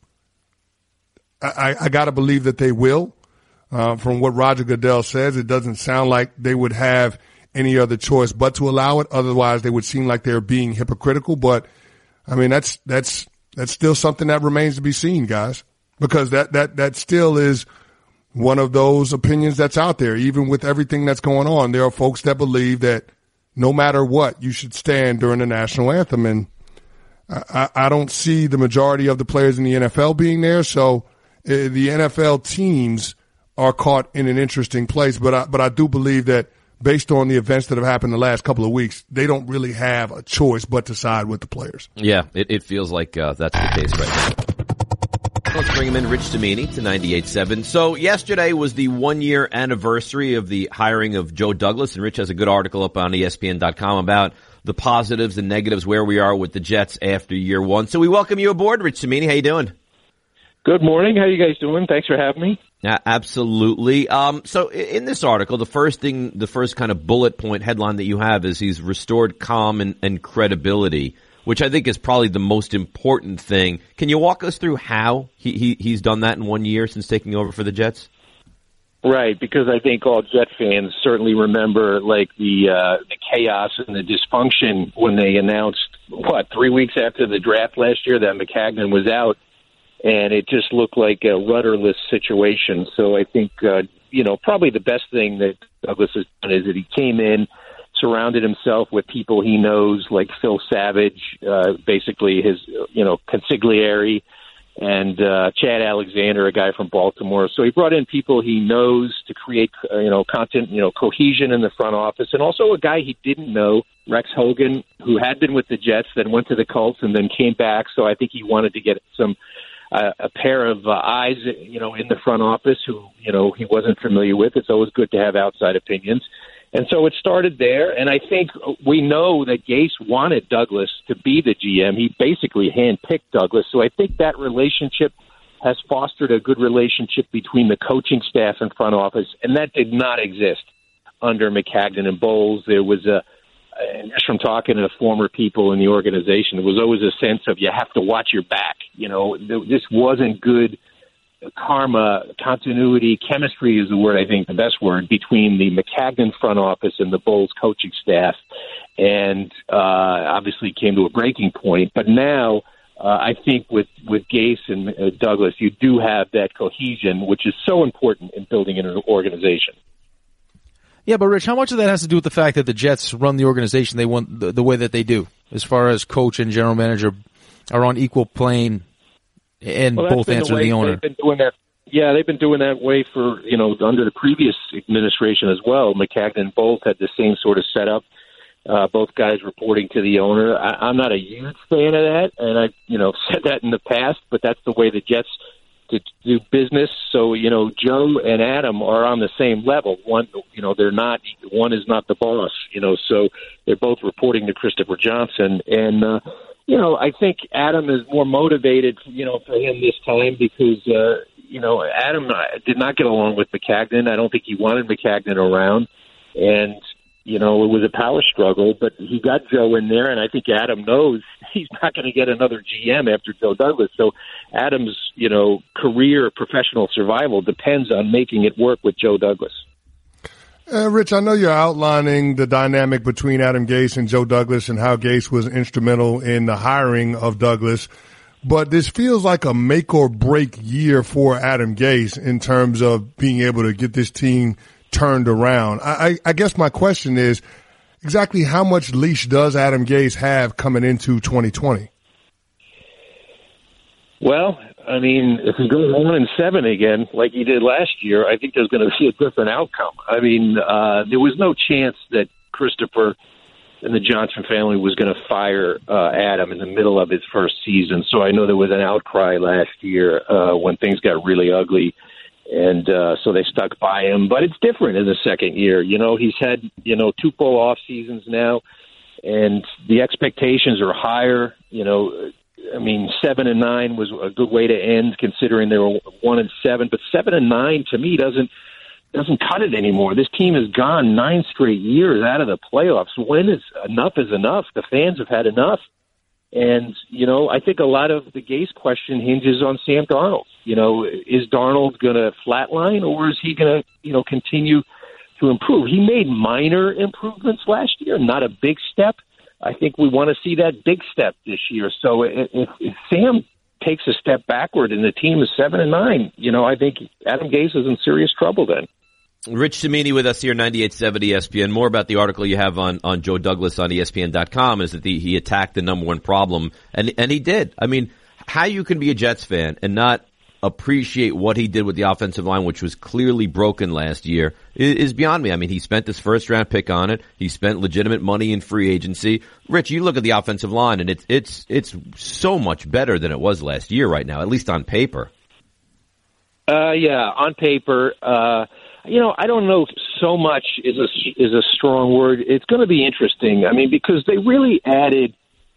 I, I got to believe that they will. Uh, from what Roger Goodell says, it doesn't sound like they would have any other choice but to allow it. Otherwise, they would seem like they're being hypocritical. But I mean, that's, that's, that's still something that remains to be seen, guys, because that, that, that still is one of those opinions that's out there. Even with everything that's going on, there are folks that believe that no matter what, you should stand during the national anthem. And I, I don't see the majority of the players in the N F L being there. So uh, the N F L teams are caught in an interesting place. But I, but I do believe that based on the events that have happened the last couple of weeks, they don't really have a choice but to side with the players. Yeah, it, it feels like uh, that's the case right now. Let's bring him in, Rich Cimini, to ninety-eight point seven. So yesterday was the one-year anniversary of the hiring of Joe Douglas, and Rich has a good article up on E S P N dot com about the positives and negatives, where we are with the Jets after year one. So we welcome you aboard, Rich Cimini. How you doing? Good morning. How you guys doing? Thanks for having me. Yeah, absolutely. Um, so in this article, the first thing, the first kind of bullet point headline that you have is he's restored calm and, and credibility, which I think is probably the most important thing. Can you walk us through how he, he he's done that in one year since taking over for the Jets? Right, because I think all Jet fans certainly remember like the uh, the chaos and the dysfunction when they announced, what, three weeks after the draft last year that Maccagnan was out. and it just looked like a rudderless situation. So I think, uh, you know, probably the best thing that Douglas has done is that he came in, surrounded himself with people he knows, like Phil Savage, uh, basically his, you know, consigliere, and uh, Chad Alexander, a guy from Baltimore. So he brought in people he knows to create, uh, you know, content, you know, cohesion in the front office, and also a guy he didn't know, Rex Hogan, who had been with the Jets, then went to the Colts, and then came back. So I think he wanted to get some uh, a pair of uh, eyes, you know, in the front office who, you know, he wasn't familiar with. It's always good to have outside opinions. And so it started there, and I think we know that Gase wanted Douglas to be the G M. He basically handpicked Douglas, so I think that relationship has fostered a good relationship between the coaching staff and front office, and that did not exist under Maccagnan and Bowles. There was a, and just from talking to former people in the organization, there was always a sense of you have to watch your back. You know, this wasn't good karma, continuity, chemistry is the word, I think, the best word, between the Maccagnan front office and the Bowles coaching staff, and uh, obviously came to a breaking point. But now uh, I think with, with Gase and uh, Douglas, you do have that cohesion, which is so important in building an organization. Yeah, but Rich, how much of that has to do with the fact that the Jets run the organization they want the, the way that they do, as far as coach and general manager are on equal plane? And well, both answer the, the owner. They've been doing that. Yeah, they've been doing that way for, you know, under the previous administration as well. Maccagnan and Bowles had the same sort of setup. Uh, both guys reporting to the owner. I, I'm not a huge fan of that, and I, you know, said that in the past. But that's the way the Jets to do business. So, you know, Joe and Adam are on the same level. One, you know, they're not. One is not the boss. You know, so they're both reporting to Christopher Johnson, and. uh You know, I think Adam is more motivated, you know, for him this time because, uh, you know, Adam did not get along with Maccagnan. I don't think he wanted Maccagnan around. And, you know, it was a power struggle, but he got Joe in there, and I think Adam knows he's not going to get another G M after Joe Douglas. So Adam's, you know, career, professional survival depends on making it work with Joe Douglas. Uh, Rich, I know you're outlining the dynamic between Adam Gase and Joe Douglas and how Gase was instrumental in the hiring of Douglas, but this feels like a make or break year for Adam Gase in terms of being able to get this team turned around. I, I, I guess my question is exactly how much leash does Adam Gase have coming into twenty twenty? Well, I mean, if he goes one and seven again, like he did last year, I think there's going to be a different outcome. I mean, uh, there was no chance that Christopher and the Johnson family was going to fire uh, Adam in the middle of his first season. So I know there was an outcry last year uh, when things got really ugly, and uh, so they stuck by him. But it's different in the second year. You know, he's had, you know, two full off seasons now, and the expectations are higher. You know, I mean, seven and nine was a good way to end, considering they were one and seven. But seven and nine to me doesn't doesn't cut it anymore. This team has gone nine straight years out of the playoffs. When is enough is enough? The fans have had enough, and you know, I think a lot of the Gase question hinges on Sam Darnold. You know, is Darnold going to flatline, or is he going to, you know, continue to improve? He made minor improvements last year, not a big step. I think we want to see that big step this year. So if, if Sam takes a step backward and the team is seven and nine, you know, I think Adam Gase is in serious trouble then. Rich Cimini with us here, ninety-eight seven E S P N. More about the article you have on, on Joe Douglas on E S P N dot com is that the, he attacked the number one problem, and and he did. I mean, how you can be a Jets fan and not appreciate what he did with the offensive line, which was clearly broken last year, is, is beyond me. I mean, he spent his first round pick on it. He spent legitimate money in free agency. Rich, you look at the offensive line, and it's it's it's so much better than it was last year right now, at least on paper. Uh, yeah, on paper. Uh, you know, I don't know if so much is a, is a strong word. It's going to be interesting. I mean, because they really added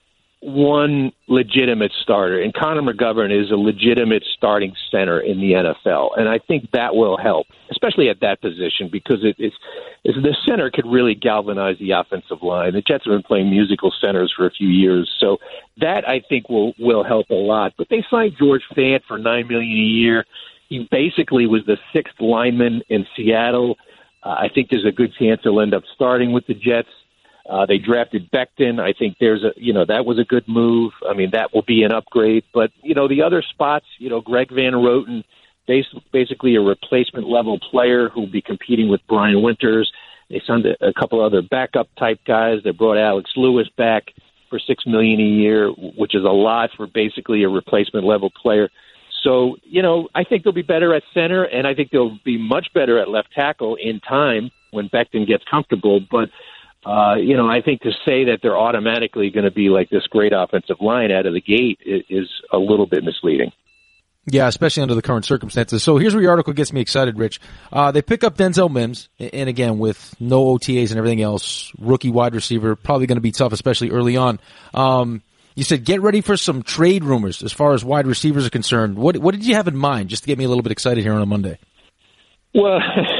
one legitimate starter, and Connor McGovern is a legitimate starting center in the N F L, and I think that will help, especially at that position, because it, it's, it's the center could really galvanize the offensive line. The Jets have been playing musical centers for a few years, so that I think will will help a lot. But they signed George Fant for nine million dollars a year. He basically was the sixth lineman in Seattle. Uh, I think there's a good chance he'll end up starting with the Jets. Uh, they drafted Becton. I think there's a, you know, that was a good move. I mean, that will be an upgrade. But, you know, the other spots, you know, Greg Van Roten, basically a replacement level player who will be competing with Brian Winters. They signed a, a couple other backup type guys. They brought Alex Lewis back for six million dollars a year, which is a lot for basically a replacement level player. So, you know, I think they'll be better at center, and I think they'll be much better at left tackle in time when Becton gets comfortable. But, uh, you know, I think to say that they're automatically going to be like this great offensive line out of the gate is, is a little bit misleading. Yeah, especially under the current circumstances. So here's where your article gets me excited, Rich. Uh, they pick up Denzel Mims, and again, with no O T As and everything else, rookie wide receiver, probably going to be tough, especially early on. Um, you said get ready for some trade rumors as far as wide receivers are concerned. What what did you have in mind, just to get me a little bit excited here on a Monday? Well,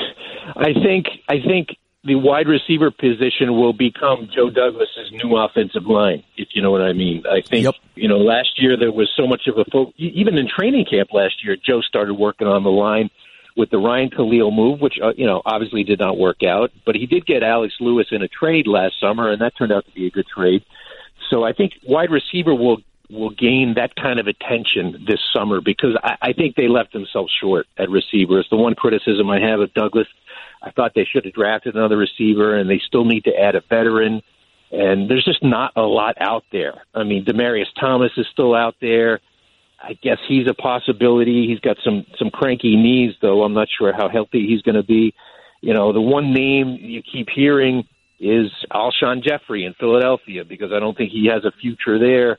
I think I think the wide receiver position will become Joe Douglas's new offensive line, if you know what I mean. I think, yep. you know, last year there was so much of a focus. Even in training camp last year, Joe started working on the line with the Ryan Khalil move, which, uh, you know, obviously did not work out. But he did get Alex Lewis in a trade last summer, and that turned out to be a good trade. So I think wide receiver will will gain that kind of attention this summer because I, I think they left themselves short at receiver. It's the one criticism I have of Douglas. I thought they should have drafted another receiver, and they still need to add a veteran. And there's just not a lot out there. I mean, Demaryius Thomas is still out there. I guess he's a possibility. He's got some, some cranky knees, though. I'm not sure how healthy he's going to be. You know, the one name you keep hearing is Alshon Jeffrey in Philadelphia because I don't think he has a future there.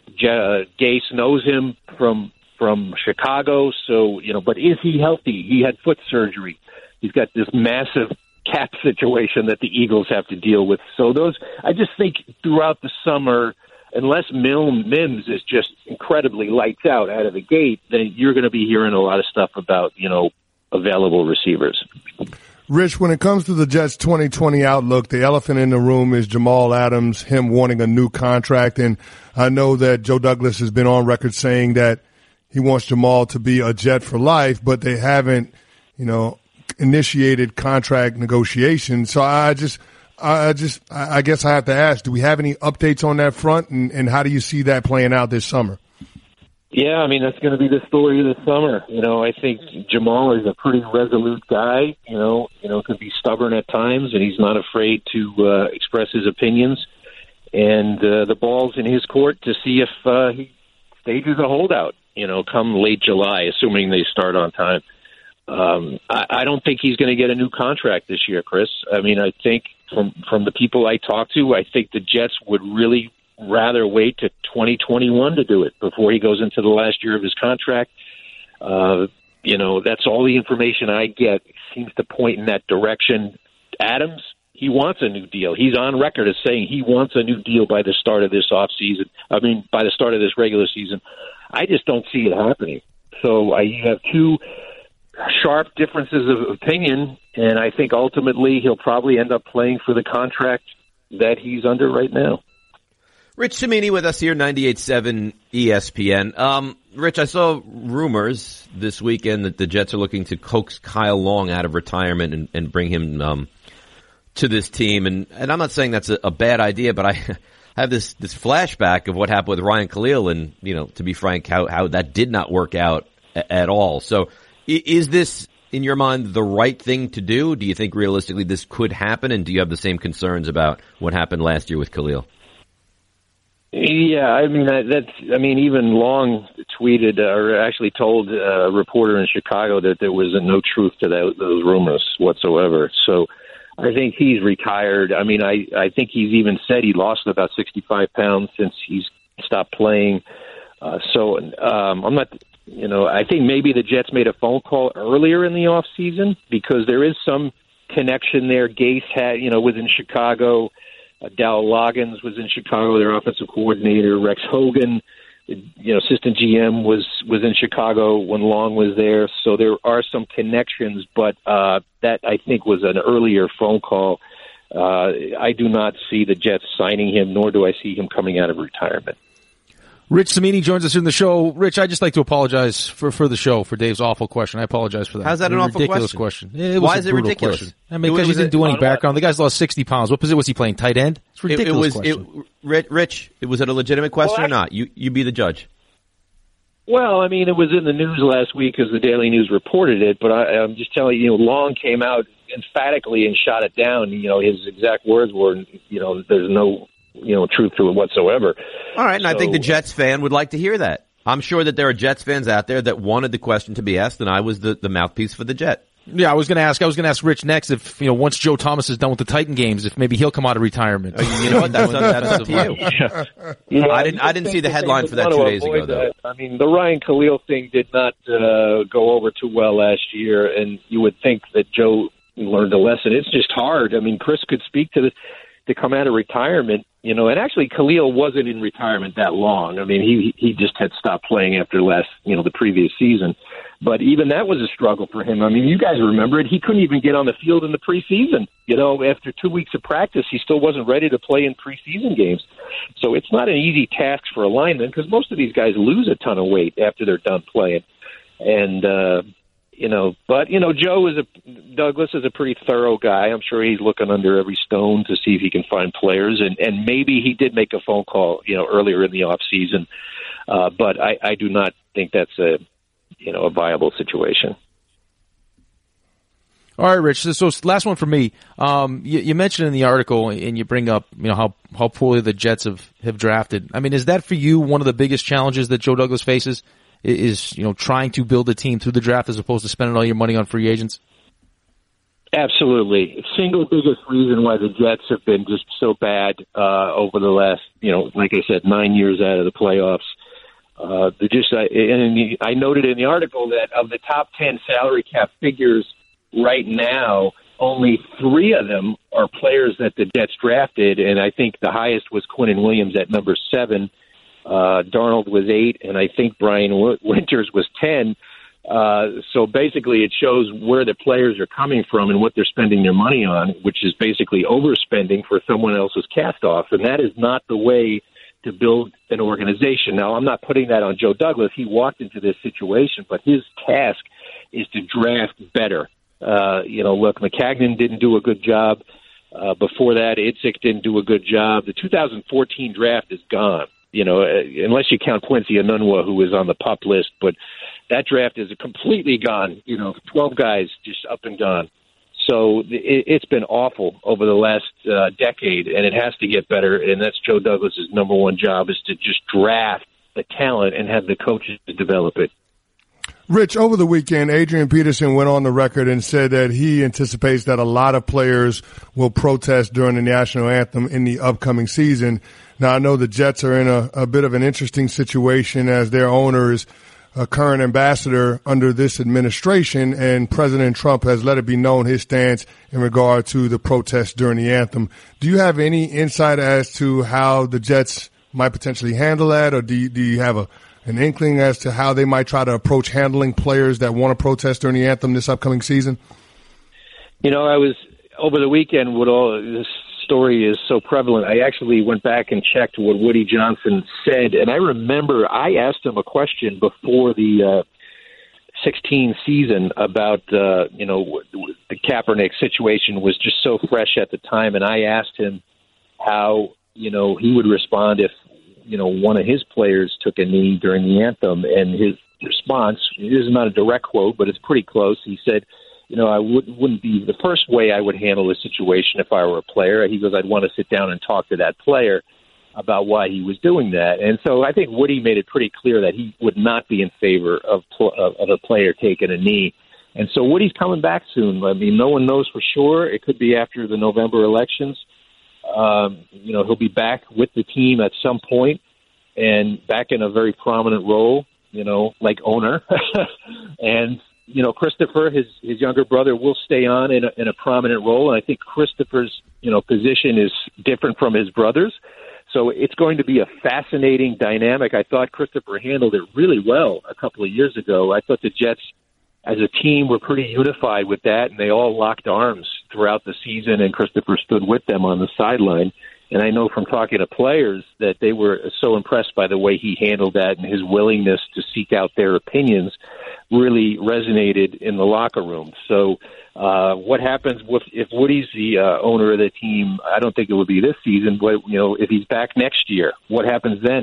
Je- Gase knows him from from Chicago, so, you know, but is he healthy? He had foot surgery. He's got this massive cap situation that the Eagles have to deal with. So those, I just think throughout the summer, unless Mims is just incredibly lights out out of the gate, then you're going to be hearing a lot of stuff about, you know, available receivers. Rich, when it comes to the Jets' twenty twenty outlook, the elephant in the room is Jamal Adams, him wanting a new contract. And I know that Joe Douglas has been on record saying that he wants Jamal to be a Jet for life, but they haven't, you know, initiated contract negotiations. So I just, I just, I guess I have to ask, do we have any updates on that front, and, and how do you see that playing out this summer? Yeah, I mean, that's going to be the story of the summer. You know, I think Jamal is a pretty resolute guy, you know, you know, can be stubborn at times, and he's not afraid to uh, express his opinions. And uh, the ball's in his court to see if uh, he stages a holdout, you know, come late July, assuming they start on time. Um, I, I don't think he's going to get a new contract this year, Chris. I mean, I think from from the people I talk to, I think the Jets would really rather wait to twenty twenty-one to do it before he goes into the last year of his contract. Uh, you know, that's all the information I get. It seems to point in that direction. Adams, he wants a new deal. He's on record as saying he wants a new deal by the start of this offseason. I mean, by the start of this regular season. I just don't see it happening. So I, you have two sharp differences of opinion, and I think ultimately he'll probably end up playing for the contract that he's under right now. Rich Cimini with us here, ninety-eight point seven E S P N. Um, Rich, I saw rumors this weekend that the Jets are looking to coax Kyle Long out of retirement and, and bring him um, to this team. And, and I'm not saying that's a, a bad idea, but I have this, this flashback of what happened with Ryan Khalil, and, you know, to be frank, how, how that did not work out a, at all. So is this, in your mind, the right thing to do? Do you think realistically this could happen? And do you have the same concerns about what happened last year with Khalil? Yeah, I mean, that's, I mean, even Long tweeted or actually told a reporter in Chicago that there was no truth to that, those rumors whatsoever. So I think he's retired. I mean, I, I think he's even said he lost about sixty-five pounds since he's stopped playing. Uh, so um, I'm not, you know, I think maybe the Jets made a phone call earlier in the off season because there is some connection there. Gase had, you know, was in Chicago. Uh, Dow Loggins was in Chicago, their offensive coordinator. Rex Hogan, you know, assistant G M, was was in Chicago when Long was there. So there are some connections, but uh, that I think was an earlier phone call. Uh, I do not see the Jets signing him, nor do I see him coming out of retirement. Rich Cimini joins us in the show. Rich, I'd just like to apologize for, for the show, for Dave's awful question. I apologize for that. How's that an awful ridiculous question? question? It was Why a is it brutal ridiculous? Question. I mean, because he didn't do any background. The guy's lost sixty pounds. What position was he playing? Tight end? It's a ridiculous it, it was, question. It, Rich, it was it a legitimate question well, I, or not? You you be the judge. Well, I mean, it was in the news last week because the Daily News reported it, but I, I'm just telling you, you know, Long came out emphatically and shot it down. You know, his exact words were, you know, there's no, you know, truth to it whatsoever. All right, and so, I think the Jets fan would like to hear that. I'm sure that there are Jets fans out there that wanted the question to be asked, and I was the, the mouthpiece for the Jet. Yeah, I was going to ask. I was going to ask Rich next if, you know, once Joe Thomas is done with the Titan games, if maybe he'll come out of retirement. Uh, you know what? That's, that's up to you. Yeah. Yeah, I didn't. I didn't see the headline for that two days ago, though. I mean, the Ryan Khalil thing did not uh, go over too well last year, and you would think that Joe learned a lesson. It's just hard. I mean, Chris could speak to the to come out of retirement, you know, and actually Khalil wasn't in retirement that long. I mean, he he just had stopped playing after last, you know, the previous season. But even that was a struggle for him. I mean, you guys remember it. He couldn't even get on the field in the preseason. You know, after two weeks of practice, he still wasn't ready to play in preseason games. So it's not an easy task for a lineman because most of these guys lose a ton of weight after they're done playing. And, uh, you know, but, you know, Joe is a, Douglas is a pretty thorough guy. I'm sure he's looking under every stone to see if he can find players. And, and maybe he did make a phone call, you know, earlier in the off season. Uh, but I, I do not think that's a, you know, a viable situation. All right, Rich. So, so last one for me. Um, you, you mentioned in the article, and you bring up, you know, how, how poorly the Jets have, have drafted. I mean, is that for you one of the biggest challenges that Joe Douglas faces? Is, you know, trying to build a team through the draft as opposed to spending all your money on free agents? Absolutely. Single biggest reason why the Jets have been just so bad uh, over the last, you know, like I said, nine years out of the playoffs. Uh, the just I, and I noted in the article that of the top ten salary cap figures right now, only three of them are players that the Jets drafted, and I think the highest was Quinnen Williams at number seven. Uh, Darnold was eight, and I think Brian Winters was ten. Uh, so basically it shows where the players are coming from and what they're spending their money on, which is basically overspending for someone else's cast-off, and that is not the way to build an organization. Now, I'm not putting that on Joe Douglas. He walked into this situation, but his task is to draft better. Uh, you know, look, McCagnon didn't do a good job. Uh, before that, Itzik didn't do a good job. The two thousand fourteen draft is gone, you know, uh, unless you count Quincy Enunwa, who was on the PUP list. But that draft is completely gone. You know, twelve guys just up and gone. So it, it's been awful over the last uh, decade, and it has to get better. And that's Joe Douglas's number one job, is to just draft the talent and have the coaches develop it. Rich, over the weekend, Adrian Peterson went on the record and said that he anticipates that a lot of players will protest during the national anthem in the upcoming season. Now, I know the Jets are in a, a bit of an interesting situation as their owner is a current ambassador under this administration, and President Trump has let it be known his stance in regard to the protests during the anthem. Do you have any insight as to how the Jets might potentially handle that, or do you, do you have a an inkling as to how they might try to approach handling players that want to protest during the anthem this upcoming season? You know, I was over the weekend with all this story is so prevalent. I actually went back and checked what Woody Johnson said, and I remember I asked him a question before the uh, sixteen season about, uh, you know, the Kaepernick situation was just so fresh at the time, and I asked him how, you know, he would respond if, you know, one of his players took a knee during the anthem, and his response, this is not a direct quote, but it's pretty close. He said, you know, I would, wouldn't be the first way I would handle a situation if I were a player. He goes, I'd want to sit down and talk to that player about why he was doing that. And so I think Woody made it pretty clear that he would not be in favor of, of a player taking a knee. And so Woody's coming back soon. I mean, no one knows for sure. It could be after the November elections. Um, you know, he'll be back with the team at some point and back in a very prominent role, you know, like owner. And, you know, Christopher, his his younger brother, will stay on in a, in a prominent role. And I think Christopher's, you know, position is different from his brother's. So it's going to be a fascinating dynamic. I thought Christopher handled it really well a couple of years ago. I thought the Jets as a team were pretty unified with that, and they all locked arms throughout the season, and Christopher stood with them on the sideline. And I know from talking to players that they were so impressed by the way he handled that, and his willingness to seek out their opinions really resonated in the locker room. So uh, what happens with, if Woody's the uh, owner of the team? I don't think it would be this season, but you know, if he's back next year, what happens then?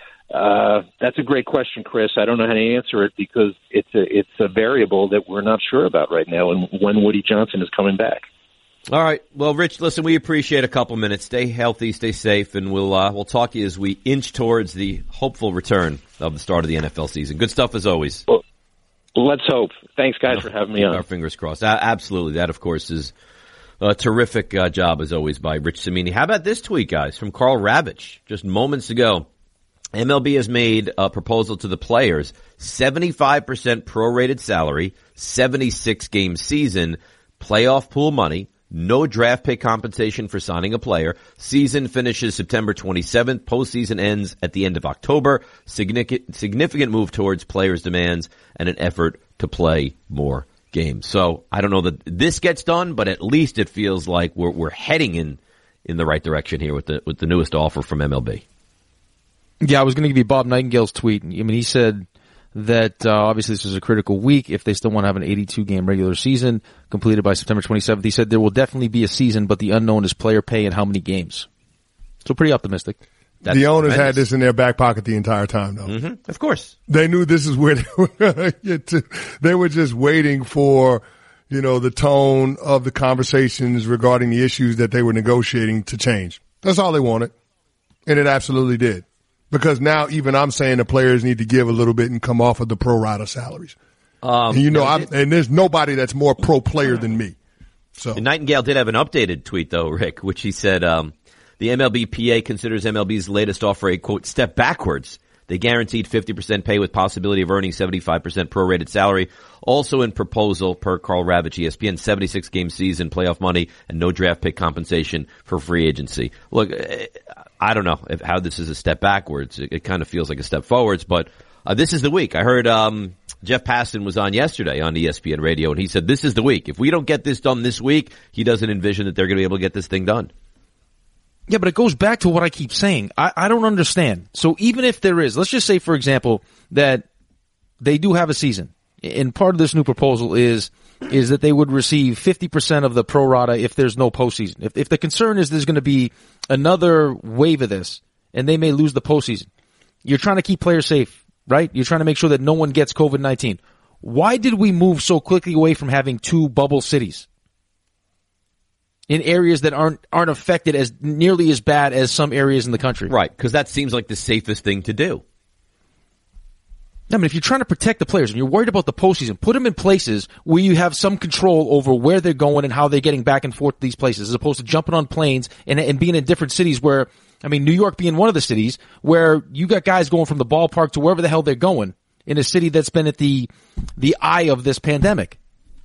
Uh, that's a great question, Chris. I don't know how to answer it because it's a, it's a variable that we're not sure about right now, and when Woody Johnson is coming back. All right. Well, Rich, listen, we appreciate a couple minutes. Stay healthy, stay safe, and we'll uh, we'll talk to you as we inch towards the hopeful return of the start of the N F L season. Good stuff as always. Well, let's hope. Thanks, guys, for having me on. Our fingers crossed. Uh, absolutely. That, of course, is a terrific uh, job as always by Rich Cimini. How about this tweet, guys, from Karl Ravech just moments ago? M L B has made a proposal to the players, seventy-five percent prorated salary, seventy-six game season, playoff pool money, no draft pick compensation for signing a player. Season finishes September twenty-seventh. Postseason ends at the end of October. Significant, significant move towards players' demands and an effort to play more games. So I don't know that this gets done, but at least it feels like we're, we're heading in, in the right direction here with the, with the newest offer from M L B. Yeah, I was going to give you Bob Nightingale's tweet. I mean, he said that uh, obviously this is a critical week if they still want to have an eighty-two game regular season completed by September twenty-seventh. He said there will definitely be a season, but the unknown is player pay and how many games. So pretty optimistic. That's the owners tremendous. Had this in their back pocket the entire time, though. Mm-hmm. Of course. They knew this is where they were going to get to. They were just waiting for, you know, the tone of the conversations regarding the issues that they were negotiating to change. That's all they wanted. And it absolutely did. Because now even I'm saying the players need to give a little bit and come off of the pro rata salaries. Um, and you know, I'm, and there's nobody that's more pro player than me. So Nightingale did have an updated tweet though, Rick, which he said, um, the M L B P A considers M L B's latest offer a quote step backwards. They guaranteed fifty percent pay with possibility of earning seventy-five percent prorated salary. Also in proposal, per Karl Ravech, E S P N, seventy-six game season, playoff money, and no draft pick compensation for free agency. Look, I don't know if, how this is a step backwards. It, it kind of feels like a step forwards, but uh, this is the week. I heard um, Jeff Passan was on yesterday on E S P N Radio, and he said this is the week. If we don't get this done this week, he doesn't envision that they're going to be able to get this thing done. Yeah, but it goes back to what I keep saying. I, I don't understand. So even if there is, let's just say, for example, that they do have a season, and part of this new proposal is is that they would receive fifty percent of the pro rata if there's no postseason. If, if the concern is there's going to be another wave of this, and they may lose the postseason, you're trying to keep players safe, right? You're trying to make sure that no one gets COVID nineteen. Why did we move so quickly away from having two bubble cities in areas that aren't aren't affected as nearly as bad as some areas in the country? Right, because that seems like the safest thing to do. I mean, if you're trying to protect the players and you're worried about the postseason, put them in places where you have some control over where they're going and how they're getting back and forth to these places, as opposed to jumping on planes and, and being in different cities where, I mean, New York being one of the cities where you got guys going from the ballpark to wherever the hell they're going in a city that's been at the the eye of this pandemic.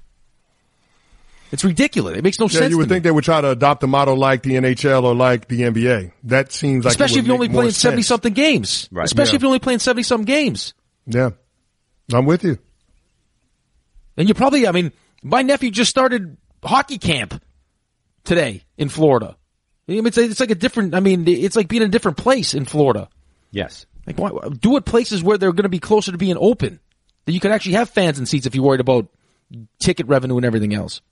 It's ridiculous. It makes no yeah, sense. You would to think me. they would try to adopt a model like the N H L or like the N B A. That seems like especially it would if you're only make more playing seventy sense. something games. Right. Especially Yeah. if you're only playing seventy something games. Yeah, I'm with you. And you probably, I mean, my nephew just started hockey camp today in Florida. I mean, it's, it's like a different, I mean, it's like being in a different place in Florida. Yes. Like, why, do it places where they're going to be closer to being open. That you could actually have fans and seats if you're worried about ticket revenue and everything else.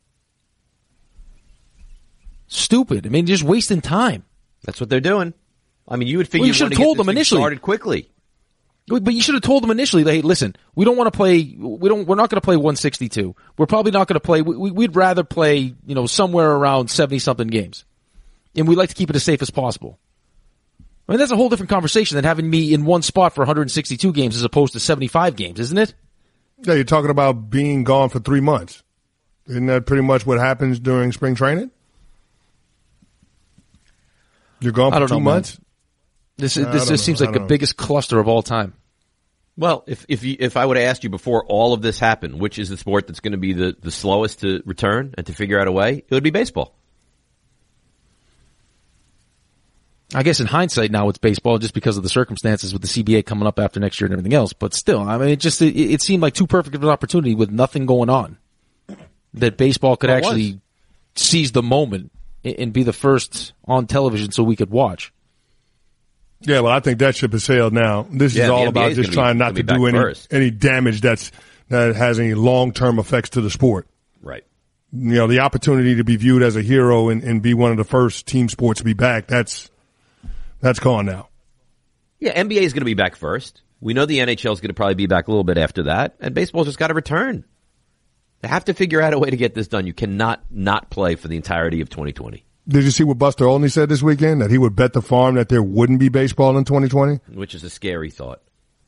Stupid. I mean, just wasting time. That's what they're doing. I mean, you would figure Well, you should have told them initially. Started quickly. But you should have told them initially, hey, listen, we don't want to play, we don't, we're not going to play one sixty-two. We're probably not going to play, we, we'd rather play, you know, somewhere around seventy something games. And we'd like to keep it as safe as possible. I mean, that's a whole different conversation than having me in one spot for one hundred sixty-two games as opposed to seventy-five games, isn't it? Yeah, you're talking about being gone for three months. Isn't that pretty much what happens during spring training? You're gone for I don't two know, months? Man. This I this don't just seems know. like I the don't know. biggest cluster of all time. Well, if if you, if I would have asked you before all of this happened, which is the sport that's going to be the, the slowest to return and to figure out a way, it would be baseball. I guess in hindsight now it's baseball just because of the circumstances with the C B A coming up after next year and everything else. But still, I mean, it just it, it seemed like too perfect of an opportunity with nothing going on that baseball could Well, it actually seize the moment and be the first on television so we could watch. Yeah, well, I think that ship has sailed now. This yeah, is all about just trying be, not to do any first. any damage that's that has any long-term effects to the sport. Right. You know, the opportunity to be viewed as a hero and, and be one of the first team sports to be back, that's that's gone now. Yeah, N B A is going to be back first. We know the N H L is going to probably be back a little bit after that, and baseball's just got to return. They have to figure out a way to get this done. You cannot not play for the entirety of twenty twenty. Did you see what Buster Olney said this weekend? That he would bet the farm that there wouldn't be baseball in twenty twenty? Which is a scary thought.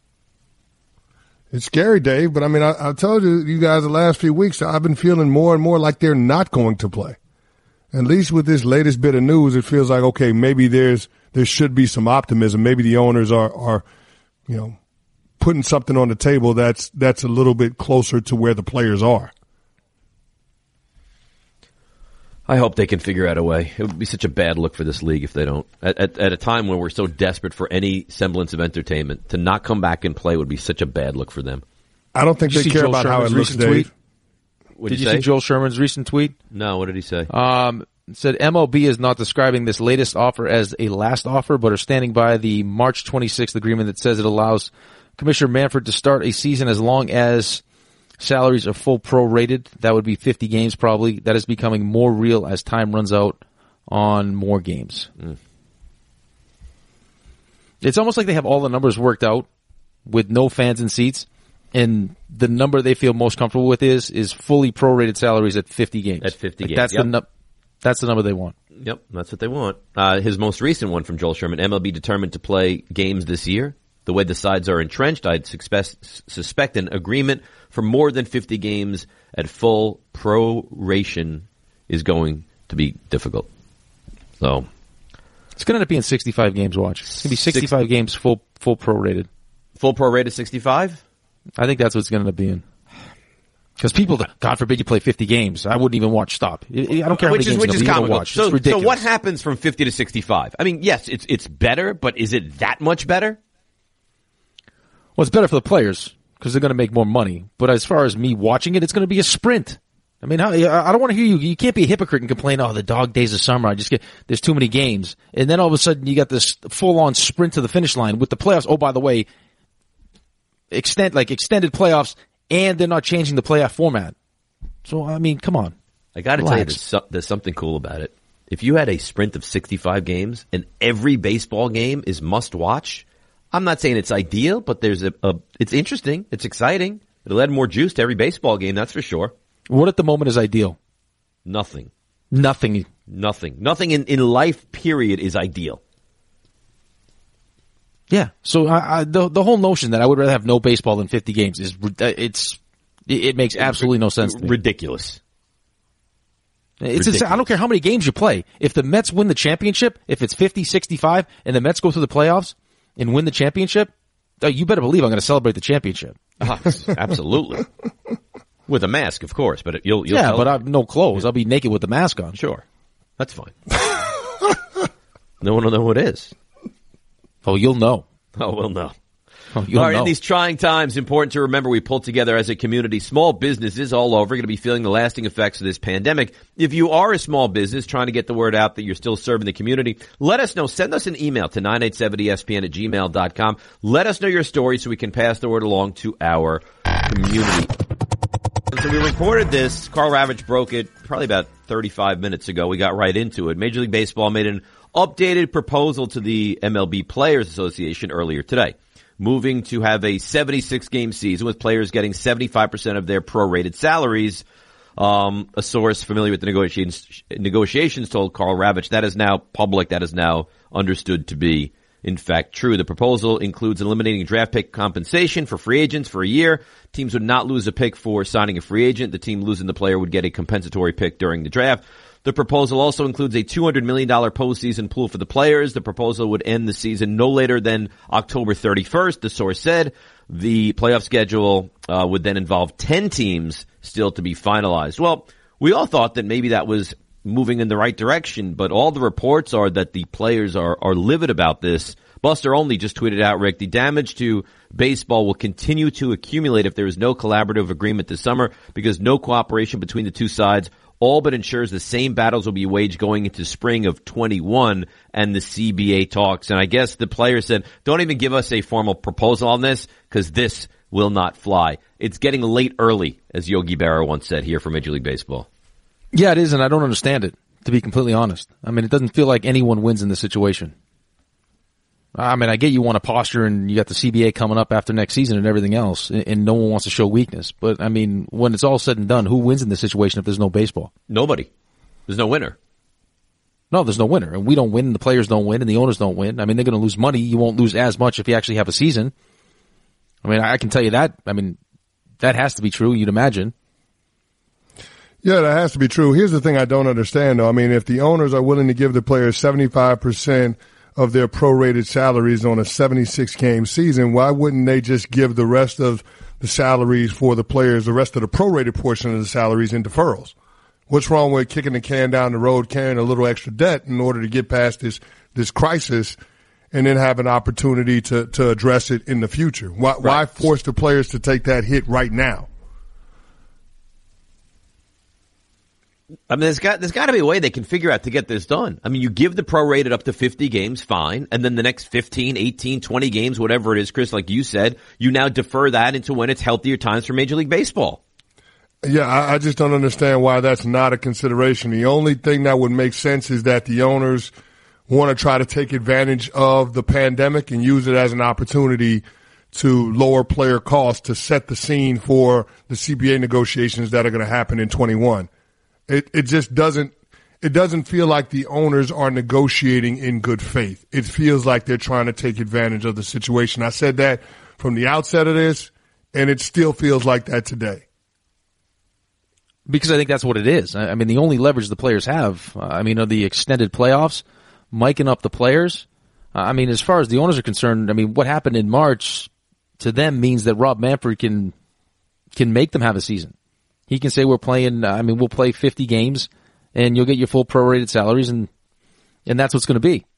It's scary, Dave, but I mean, I, I told you, you guys the last few weeks, I've been feeling more and more like they're not going to play. At least with this latest bit of news, it feels like, okay, maybe there's, there should be some optimism. Maybe the owners are, are, you know, putting something on the table that's, that's a little bit closer to where the players are. I hope they can figure out a way. It would be such a bad look for this league if they don't. At, at, at a time when we're so desperate for any semblance of entertainment, to not come back and play would be such a bad look for them. I don't think did they care Joel about Sherman's how it looks, recent Dave. Tweet? What'd Did you you say? see Joel Sherman's recent tweet? No, what did he say? Um, it said M L B is not describing this latest offer as a last offer, but are standing by the March twenty-sixth agreement that says it allows Commissioner Manfred to start a season as long as salaries are full prorated. That would be fifty games probably. That is becoming more real as time runs out on more games. Mm. It's almost like they have all the numbers worked out with no fans in seats, and the number they feel most comfortable with is is fully prorated salaries at fifty games. At fifty like games, that's yep. the nu- that's the number they want. Yep, that's what they want. Uh, his most recent one from Joel Sherman, M L B determined to play games this year. The way the sides are entrenched, I'd suspect, suspect an agreement for more than fifty games at full proration is going to be difficult. So it's going to end up being sixty-five games. Watch, it's going to be sixty-five sixty games full full prorated. Full prorated sixty-five. I think that's what it's going to end up being. Because people, God forbid, you play fifty games. I wouldn't even watch. Stop. I don't care how which many is, games which is you comical. watch. So, it's ridiculous. so what happens from fifty to sixty-five? I mean, yes, it's it's better, but is it that much better? Well, it's better for the players because they're going to make more money. But as far as me watching it, it's going to be a sprint. I mean, how, I don't want to hear you. You can't be a hypocrite and complain, oh, the dog days of summer. I just get, there's too many games. And then all of a sudden you got this full on sprint to the finish line with the playoffs. Oh, by the way, extend, like extended playoffs, and they're not changing the playoff format. So, I mean, come on. I got to tell you, there's, so, there's something cool about it. If you had a sprint of sixty-five games and every baseball game is must watch, I'm not saying it's ideal, but there's a, a it's interesting. It's exciting. It'll add more juice to every baseball game. That's for sure. What at the moment is ideal? Nothing. Nothing. Nothing. Nothing in, in life, period, is ideal. Yeah. So I, I, the the whole notion that I would rather have no baseball than fifty games is it's it, it makes absolutely no sense to me. Ridiculous. It's insane. I don't care how many games you play. If the Mets win the championship, if it's fifty sixty-five and the Mets go through the playoffs and win the championship, you better believe I'm going to celebrate the championship. Uh, absolutely. With a mask, of course, but you'll, you'll yeah, but I have no clothes. I'll be naked with the mask on. Sure. That's fine. No one will know who it is. Oh, you'll know. Oh, we'll know. Oh, you'll all right, know. in these trying times, important to remember we pulled together as a community. Small businesses all over are going to be feeling the lasting effects of this pandemic. If you are a small business trying to get the word out that you're still serving the community, let us know. Send us an email to nine eight seven E S P N at gmail dot com. Let us know your story so we can pass the word along to our community. So we reported this. Carl Ravitch broke it probably about thirty-five minutes ago. We got right into it. Major League Baseball made an updated proposal to the M L B Players Association earlier today, moving to have a seventy-six game season with players getting seventy-five percent of their prorated salaries. Um, a source familiar with the negotiations, negotiations told Carl Ravitch that is now public. That is now understood to be, in fact, true. The proposal includes eliminating draft pick compensation for free agents for a year. Teams would not lose a pick for signing a free agent. The team losing the player would get a compensatory pick during the draft. The proposal also includes a two hundred million dollars postseason pool for the players. The proposal would end the season no later than October thirty-first, the source said. The playoff schedule uh, would then involve ten teams still to be finalized. Well, we all thought that maybe that was moving in the right direction, but all the reports are that the players are, are livid about this. Buster Olney just tweeted out, Rick, the damage to baseball will continue to accumulate if there is no collaborative agreement this summer because no cooperation between the two sides all but ensures the same battles will be waged going into spring of twenty-one and the C B A talks. And I guess the players said, don't even give us a formal proposal on this because this will not fly. It's getting late early, as Yogi Berra once said here for Major League Baseball. Yeah, it is, and I don't understand it, to be completely honest. I mean, it doesn't feel like anyone wins in this situation. I mean, I get you want to posture and you got the C B A coming up after next season and everything else, and no one wants to show weakness. But, I mean, when it's all said and done, who wins in this situation if there's no baseball? Nobody. There's no winner. No, there's no winner. And we don't win, the players don't win, and the owners don't win. I mean, they're going to lose money. You won't lose as much if you actually have a season. I mean, I can tell you that. I mean, that has to be true, you'd imagine. Yeah, that has to be true. Here's the thing I don't understand, though. I mean, if the owners are willing to give the players seventy-five percent of their prorated salaries on a seventy-six game season, why wouldn't they just give the rest of the salaries for the players, the rest of the prorated portion of the salaries in deferrals? What's wrong with kicking the can down the road, carrying a little extra debt in order to get past this, this crisis and then have an opportunity to, to address it in the future? Why, right. why force the players to take that hit right now? I mean, there's got, there's got to be a way they can figure out to get this done. I mean, you give the prorated up to fifty games, fine. And then the next fifteen, eighteen, twenty games, whatever it is, Chris, like you said, you now defer that into when it's healthier times for Major League Baseball. Yeah, I, I just don't understand why that's not a consideration. The only thing that would make sense is that the owners want to try to take advantage of the pandemic and use it as an opportunity to lower player costs to set the scene for the C B A negotiations that are going to happen in twenty-one. It, it just doesn't, it doesn't feel like the owners are negotiating in good faith. It feels like they're trying to take advantage of the situation. I said that from the outset of this, and it still feels like that today. Because I think that's what it is. I mean, the only leverage the players have, I mean, are the extended playoffs, miking up the players. I mean, as far as the owners are concerned, I mean, what happened in March to them means that Rob Manfred can, can make them have a season. He can say we're playing, I mean, we'll play fifty games and you'll get your full prorated salaries and, and that's what's going to be.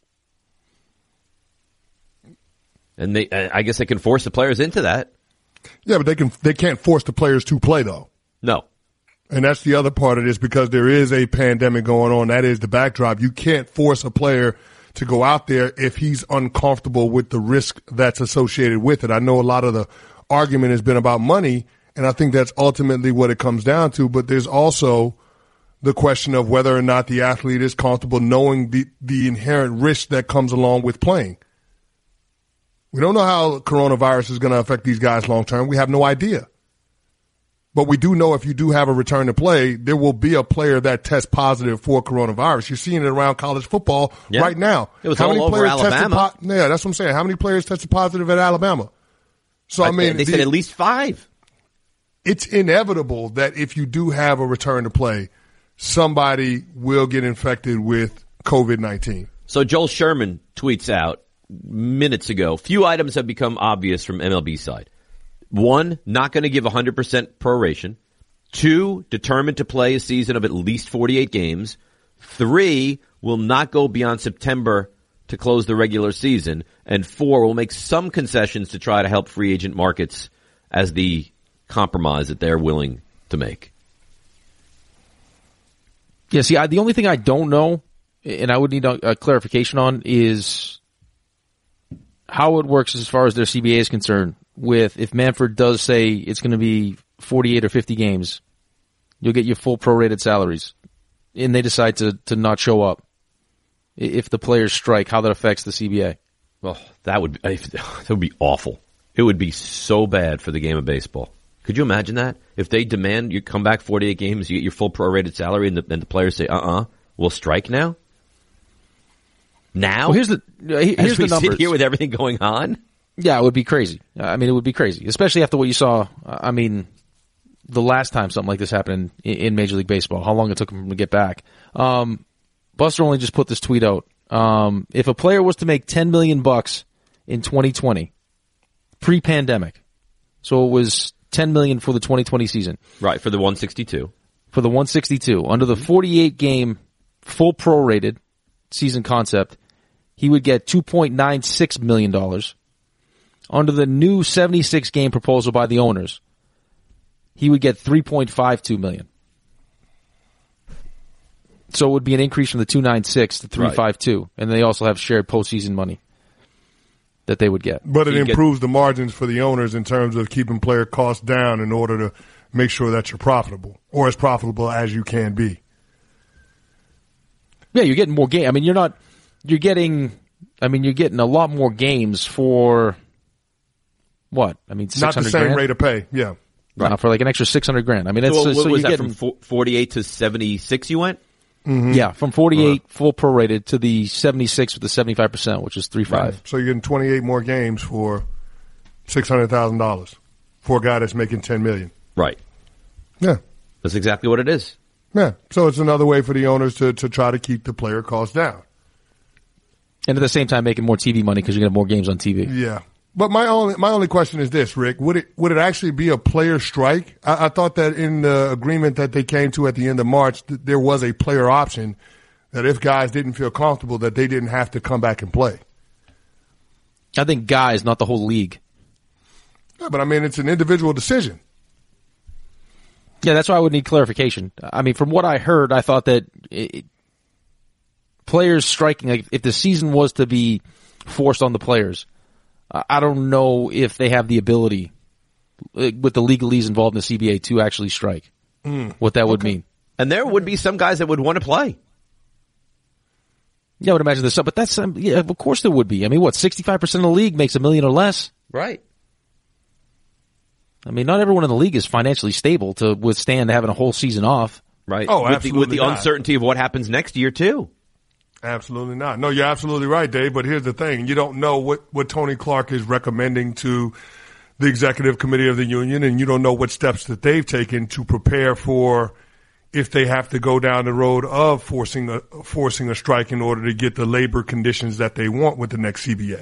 And they, I guess they can force the players into that. Yeah, but they can, they can't force the players to play though. No. And that's the other part of this because there is a pandemic going on. That is the backdrop. You can't force a player to go out there if he's uncomfortable with the risk that's associated with it. I know a lot of the argument has been about money. And I think that's ultimately what it comes down to. But there's also the question of whether or not the athlete is comfortable knowing the, the inherent risk that comes along with playing. We don't know how coronavirus is going to affect these guys long term. We have no idea. But we do know if you do have a return to play, there will be a player that tests positive for coronavirus. You're seeing it around college football yeah. right now. It was how all many over players Alabama. Tested po- yeah, that's what I'm saying. How many players tested positive at Alabama? So I, I mean, they the, said at least five. It's inevitable that if you do have a return to play, somebody will get infected with COVID nineteen. So Joel Sherman tweets out minutes ago, few items have become obvious from M L B side. One, not going to give one hundred percent proration. Two, determined to play a season of at least forty-eight games. Three, will not go beyond September to close the regular season. And four, will make some concessions to try to help free agent markets as the compromise that they're willing to make. Yeah, see, I, the only thing I don't know, and I would need a, a clarification on, is how it works as far as their C B A is concerned. With if Manfred does say it's going to be forty-eight or fifty games, you'll get your full prorated salaries, and they decide to, to not show up. If the players strike, how that affects the C B A. Well, that would be, that would be awful. It would be so bad for the game of baseball. Could you imagine that? If they demand you come back forty-eight games, you get your full prorated salary, and the, and the players say, uh-uh, we'll strike now? Now? Well, here's the, here's As we the numbers. sit here with everything going on? Yeah, it would be crazy. I mean, it would be crazy, especially after what you saw. I mean, the last time something like this happened in, in Major League Baseball, how long it took them to get back. Um, Buster only just put this tweet out. Um, if a player was to make ten million bucks in twenty twenty, pre-pandemic, so it was ten million for the twenty twenty season. Right, for the one sixty-two. For the one sixty-two. Under the forty-eight game full prorated season concept, he would get two point nine six million dollars. Under the new seventy-six game proposal by the owners, he would get three point five two million dollars. So it would be an increase from the two ninety-six to three fifty-two, right. And they also have shared postseason money that they would get. But it so improves get, the margins for the owners in terms of keeping player costs down in order to make sure that you're profitable, or as profitable as you can be. Yeah, you're getting more game. I mean, you're not. You're getting. I mean, you're getting a lot more games for what? I mean, not the same grand? rate of pay. Yeah, right. No, for like an extra six hundred grand. I mean, that's so, so, what so was you're that getting from forty-eight to seventy-six. You went. Mm-hmm. Yeah, from forty-eight uh-huh. full prorated to the seventy-six with the seventy-five percent, which is three five. Right. So you're getting twenty-eight more games for six hundred thousand dollars for a guy that's making ten million. Right. Yeah, that's exactly what it is. Yeah, so it's another way for the owners to to try to keep the player costs down, and at the same time making more T V money because you're gonna have more games on T V. Yeah. But my only my only question is this, Rick: Would it would it actually be a player strike? I, I thought that in the agreement that they came to at the end of March, th- there was a player option that if guys didn't feel comfortable, that they didn't have to come back and play. I think guys, not the whole league. Yeah, but I mean, it's an individual decision. Yeah, that's why I would need clarification. I mean, from what I heard, I thought that it, players striking, like if the season was to be forced on the players, I don't know if they have the ability with the legalese involved in the C B A to actually strike. Mm. What that would okay. mean. And there would be some guys that would want to play. Yeah, I would imagine there's some, but that's, um, yeah, of course there would be. I mean, what, sixty-five percent of the league makes a million or less? Right. I mean, not everyone in the league is financially stable to withstand having a whole season off. Right. Oh, with absolutely the, with the not. uncertainty of what happens next year, too. Absolutely not. No, you're absolutely right, Dave. But here's the thing. You don't know what, what Tony Clark is recommending to the executive committee of the union, and you don't know what steps that they've taken to prepare for if they have to go down the road of forcing a, forcing a strike in order to get the labor conditions that they want with the next C B A.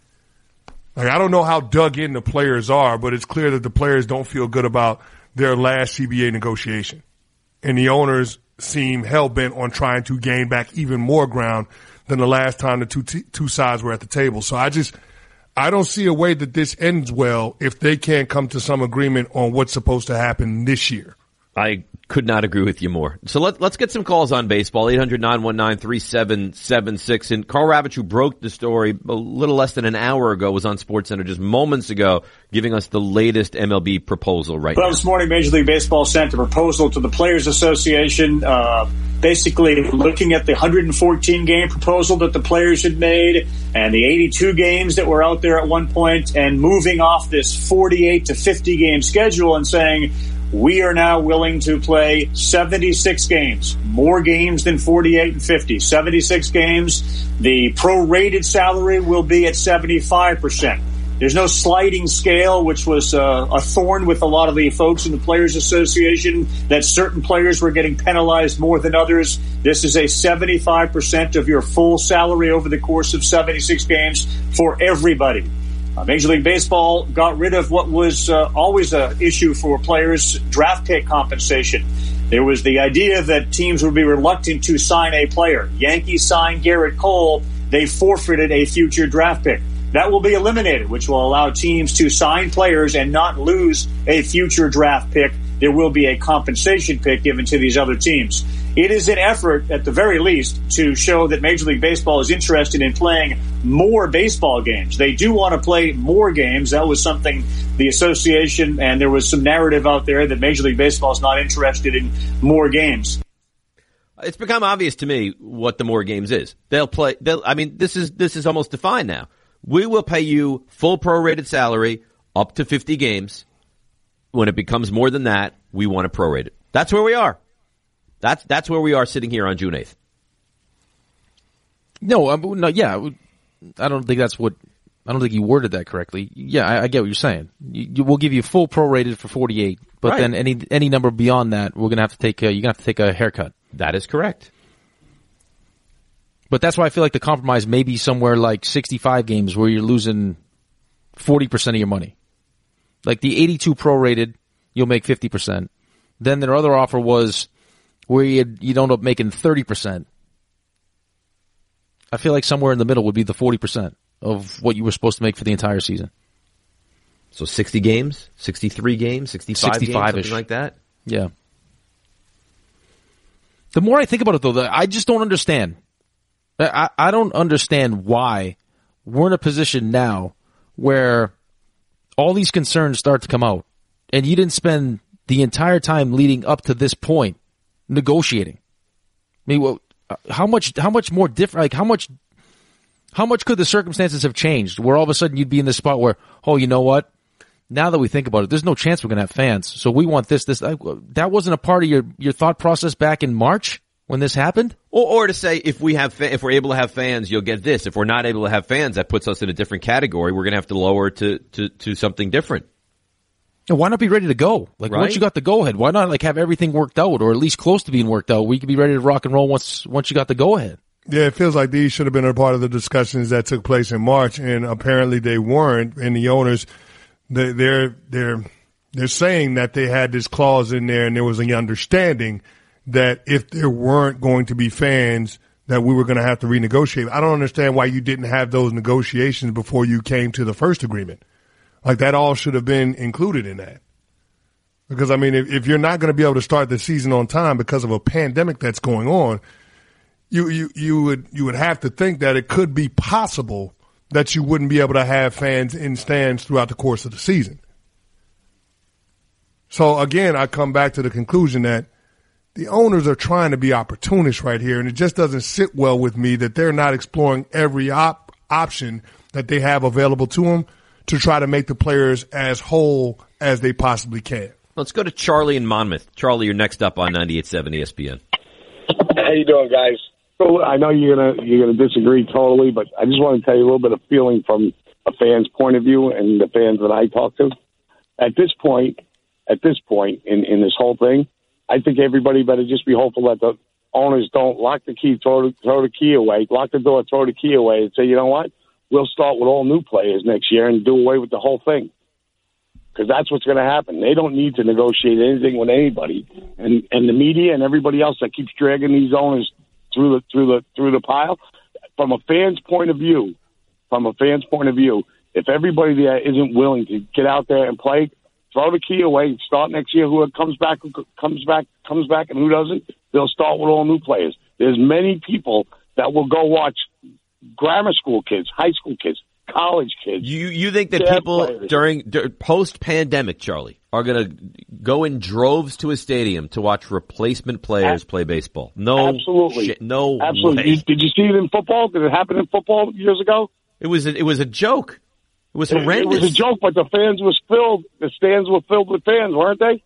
Like, I don't know how dug in the players are, but it's clear that the players don't feel good about their last C B A negotiation. And the owners seem hell-bent on trying to gain back even more ground than the last time the two t- two sides were at the table. So I just I don't see a way that this ends well if they can't come to some agreement on what's supposed to happen this year. I could not agree with you more. So let, let's get some calls on baseball. eight hundred, nine one nine, three seven seven six. And Carl Ravitch, who broke the story a little less than an hour ago, was on SportsCenter just moments ago, giving us the latest M L B proposal right well, now. Well, this morning, Major League Baseball sent a proposal to the Players Association, uh, basically looking at the one hundred fourteen game proposal that the players had made and the eighty-two games that were out there at one point, and moving off this forty-eight to fifty game schedule and saying, we are now willing to play seventy-six games, more games than forty-eight and fifty. seventy-six games. The prorated salary will be at seventy-five percent. There's no sliding scale, which was uh, a thorn with a lot of the folks in the Players Association, that certain players were getting penalized more than others. This is a seventy-five percent of your full salary over the course of seventy-six games for everybody. Uh, Major League Baseball got rid of what was uh, always an issue for players, draft pick compensation. There was the idea that teams would be reluctant to sign a player. Yankees signed Garrett Cole. They forfeited a future draft pick. That will be eliminated, which will allow teams to sign players and not lose a future draft pick. There will be a compensation pick given to these other teams. It is an effort, at the very least, to show that Major League Baseball is interested in playing more baseball games. They do want to play more games. That was something the association, and there was some narrative out there that Major League Baseball is not interested in more games. It's become obvious to me what the more games is. They'll play. They'll, I mean, this is this is almost defined now. We will pay you full prorated salary up to fifty games. When it becomes more than that, we want to prorate it. That's where we are. That's that's where we are sitting here on June eighth. No, um, no, yeah, I don't think that's what. I don't think you worded that correctly. Yeah, I, I get what you're saying. You, you, we'll give you full prorated for forty-eight, but right. then any any number beyond that, we're gonna have to take. A, you're gonna have to take a haircut. That is correct. But that's why I feel like the compromise may be somewhere like sixty-five games, where you're losing forty percent of your money. Like the eighty-two prorated, you'll make fifty percent. Then their other offer was where you you don't end up making thirty percent. I feel like somewhere in the middle would be the forty percent of what you were supposed to make for the entire season. So sixty games, sixty-three games, sixty-five games, something like that? Yeah. The more I think about it, though, I just don't understand. I, I don't understand why we're in a position now where all these concerns start to come out, and you didn't spend the entire time leading up to this point negotiating. I mean, well, how much, how much more different, like how much, how much could the circumstances have changed where all of a sudden you'd be in this spot where, oh, you know what? Now that we think about it, there's no chance we're going to have fans. So we want this, this, that wasn't a part of your, your thought process back in March when this happened? Or, or to say, if we have, fa- if we're able to have fans, you'll get this. If we're not able to have fans, that puts us in a different category. We're going to have to lower to, to, to something different. Why not be ready to go? Like, right? Once you got the go-ahead, why not, like, have everything worked out, or at least close to being worked out? We could be ready to rock and roll once, once you got the go-ahead. Yeah, it feels like these should have been a part of the discussions that took place in March, and apparently they weren't. And the owners, they, they're, they're, they're saying that they had this clause in there, and there was an understanding that if there weren't going to be fans, that we were going to have to renegotiate. I don't understand why you didn't have those negotiations before you came to the first agreement. Like, that all should have been included in that. Because, I mean, if, if you're not going to be able to start the season on time because of a pandemic that's going on, you, you, you would, you would have to think that it could be possible that you wouldn't be able to have fans in stands throughout the course of the season. So, again, I come back to the conclusion that the owners are trying to be opportunists right here, and it just doesn't sit well with me that they're not exploring every op- option that they have available to them to try to make the players as whole as they possibly can. Let's go to Charlie in Monmouth. Charlie, you're next up on ninety-eight point seven E S P N. How you doing, guys? So I know you're gonna you're gonna disagree totally, but I just want to tell you a little bit of feeling from a fan's point of view and the fans that I talk to. At this point, at this point in, in this whole thing, I think everybody better just be hopeful that the owners don't lock the key, throw the, throw the key away, lock the door, throw the key away, and say, you know what? We'll start with all new players next year and do away with the whole thing. Because that's what's going to happen. They don't need to negotiate anything with anybody. And and the media and everybody else that keeps dragging these owners through the through the through the pile, from a fan's point of view, from a fan's point of view, if everybody there isn't willing to get out there and play, throw the key away, start next year. Who comes back, who comes back, comes back, and who doesn't, they'll start with all new players. There's many people that will go watch grammar school kids, high school kids, college kids. You you think that people players. during d- post-pandemic, Charlie, are going to go in droves to a stadium to watch replacement players Ab- play baseball? No, absolutely, shit, no, absolutely. way. Did, did you see it in football? Did it happen in football years ago? It was a, it was a joke. It was horrendous. It, it was a joke, but the fans was filled. The stands were filled with fans, weren't they?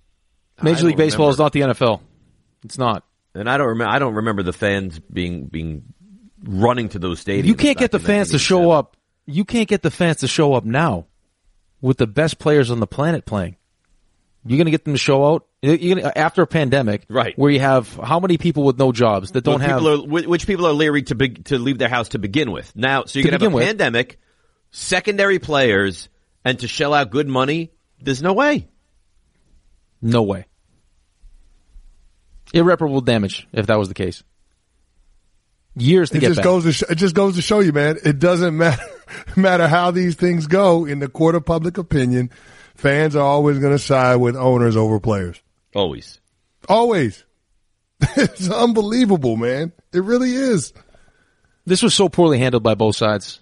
Major League Baseball remember. is not the N F L. It's not. And I don't remember. I don't remember the fans being being running to those stadiums. You can't get the fans to show up. You can't get the fans to show up now with the best players on the planet playing. You're going to get them to show out you're gonna, after a pandemic, right? Where you have how many people with no jobs that don't which have people are, which people are leery to be, to leave their house to begin with. Now, so you're going to have a with. pandemic, secondary players, and to shell out good money. There's no way. No way. Irreparable damage if that was the case. Years to it get just back. Goes to sh- it just goes to show you, man, it doesn't matter matter how these things go in the court of public opinion. Fans are always going to side with owners over players. Always. Always. It's unbelievable, man. It really is. This was so poorly handled by both sides.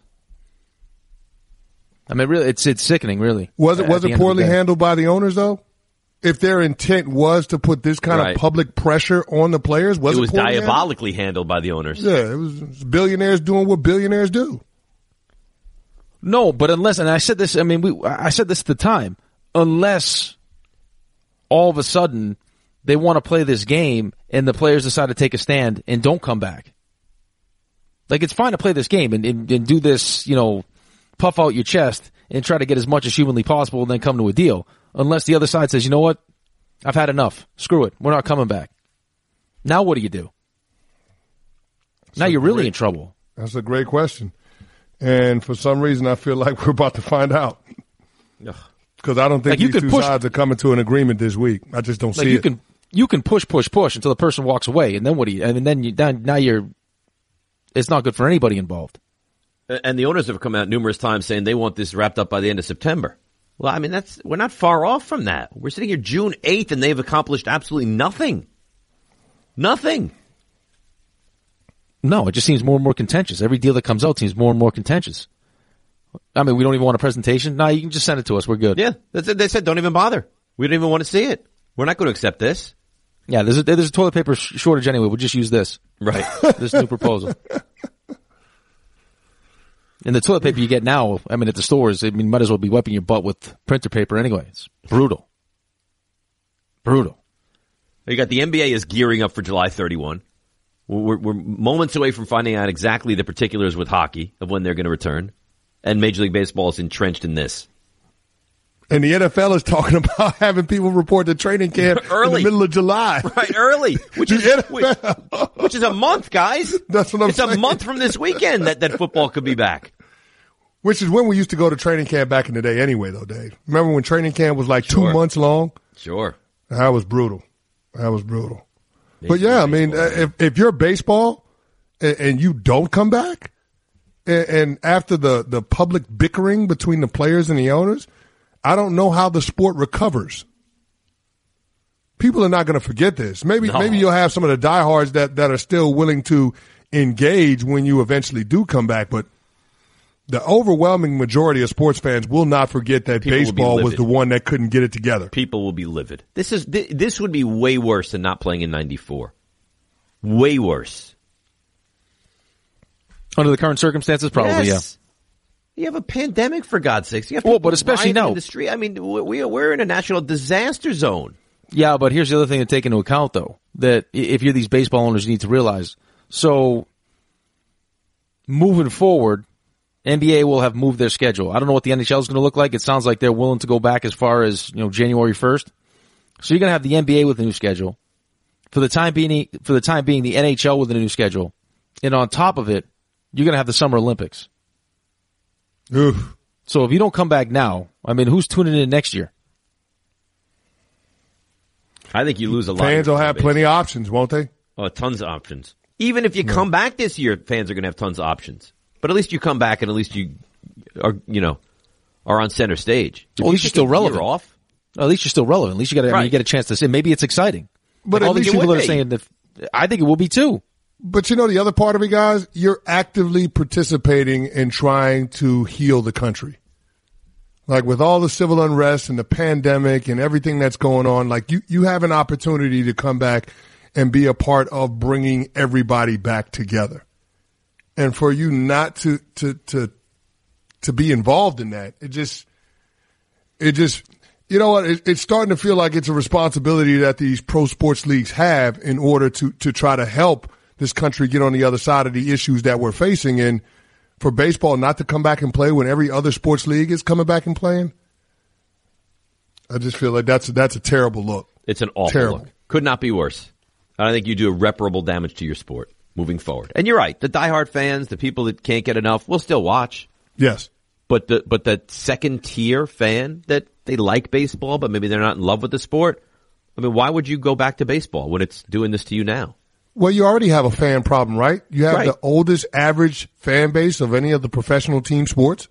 I mean, really, it's it's sickening, really. Was it was it poorly handled by the owners, though? If their intent was to put this kind right. of public pressure on the players, was it, it was diabolically handled? handled by the owners. Yeah, it was billionaires doing what billionaires do. No, but unless, and I said this, I mean, we, I said this at the time, unless all of a sudden they want to play this game and the players decide to take a stand and don't come back. Like, it's fine to play this game and, and, and do this, you know, puff out your chest and try to get as much as humanly possible and then come to a deal. Unless the other side says, you know what? I've had enough. Screw it. We're not coming back. Now what do you do? That's now you're really great, in trouble. That's a great question. And for some reason, I feel like we're about to find out. Because I don't think like these two push, sides are coming to an agreement this week. I just don't like see you it. Can, you can push, push, push until the person walks away. And then what do you, and then you, now you're, it's not good for anybody involved. And the owners have come out numerous times saying they want this wrapped up by the end of September. Well, I mean, that's we're not far off from that. We're sitting here June eighth, and they've accomplished absolutely nothing. Nothing. No, it just seems more and more contentious. Every deal that comes out seems more and more contentious. I mean, we don't even want a presentation. No, you can just send it to us. We're good. Yeah, that's it. They said don't even bother. We don't even want to see it. We're not going to accept this. Yeah, there's a, there's a toilet paper sh- shortage anyway. We'll just use this. Right. This new proposal. And the toilet paper you get now, I mean, at the stores, I mean, might as well be wiping your butt with printer paper anyway. It's brutal. Brutal. You got the N B A is gearing up for July thirty-first. We're, we're moments away from finding out exactly the particulars with hockey of when they're going to return. And Major League Baseball is entrenched in this. And the N F L is talking about having people report to training camp early. in the middle of July. Right, early. Which is, which, which is a month, guys. That's what I'm it's saying. It's a month from this weekend that, that football could be back. Which is when we used to go to training camp back in the day anyway, though, Dave. Remember when training camp was like Sure. two months long? Sure. That was brutal. That was brutal. But yeah, I mean, uh, if if you're baseball and, and you don't come back, and, and after the, the public bickering between the players and the owners, I don't know how the sport recovers. People are not going to forget this. Maybe No. maybe you'll have some of the diehards that, that are still willing to engage when you eventually do come back, but the overwhelming majority of sports fans will not forget that People will be baseball was livid. the one that couldn't get it together. People will be livid. This is th- this would be way worse than not playing in ninety-four. Way worse. Under the current circumstances, probably, yes. yeah. You have a pandemic, for God's sakes. You have Well, people but especially rioting now. in the street. I mean, we we're in a national disaster zone. Yeah, but here's the other thing to take into account, though, that if you're these baseball owners, you need to realize. So, moving forward, N B A will have moved their schedule. I don't know what the N H L is going to look like. It sounds like they're willing to go back as far as, you know, January first. So you're going to have the N B A with a new schedule. For the time being, for the time being, the N H L with a new schedule. And on top of it, you're going to have the Summer Olympics. Oof. So if you don't come back now, I mean, who's tuning in next year? I think you lose a lot. Fans of will have base. plenty of options, won't they? Oh, tons of options. Even if you come back this year, fans are going to have tons of options. But at least you come back and at least you are, you know, are on center stage. If Well, at least you you're still take a year relevant. Off, At least you're still relevant. At least you got I mean, Right. you get a chance to say maybe it's exciting. But Like at all these least it people would that are be. saying that, I think it will be too. But you know the other part of it, guys? You're actively participating in trying to heal the country. Like with all the civil unrest and the pandemic and everything that's going on, like you, you have an opportunity to come back and be a part of bringing everybody back together. And for you not to, to, to, to be involved in that, it just, it just, you know what? It, it's starting to feel like it's a responsibility that these pro sports leagues have in order to, to try to help this country get on the other side of the issues that we're facing. And for baseball not to come back and play when every other sports league is coming back and playing, I just feel like that's, that's a terrible look. it's an awful Terrible. look. Could not be worse. I think you do irreparable damage to your sport moving forward. And you're right. The diehard fans, the people that can't get enough, will still watch. Yes. But the but the second tier fan that they like baseball, but maybe they're not in love with the sport. I mean, why would you go back to baseball when it's doing this to you now? Well, you already have a fan problem, right? You have Right. the oldest average fan base of any of the professional team sports.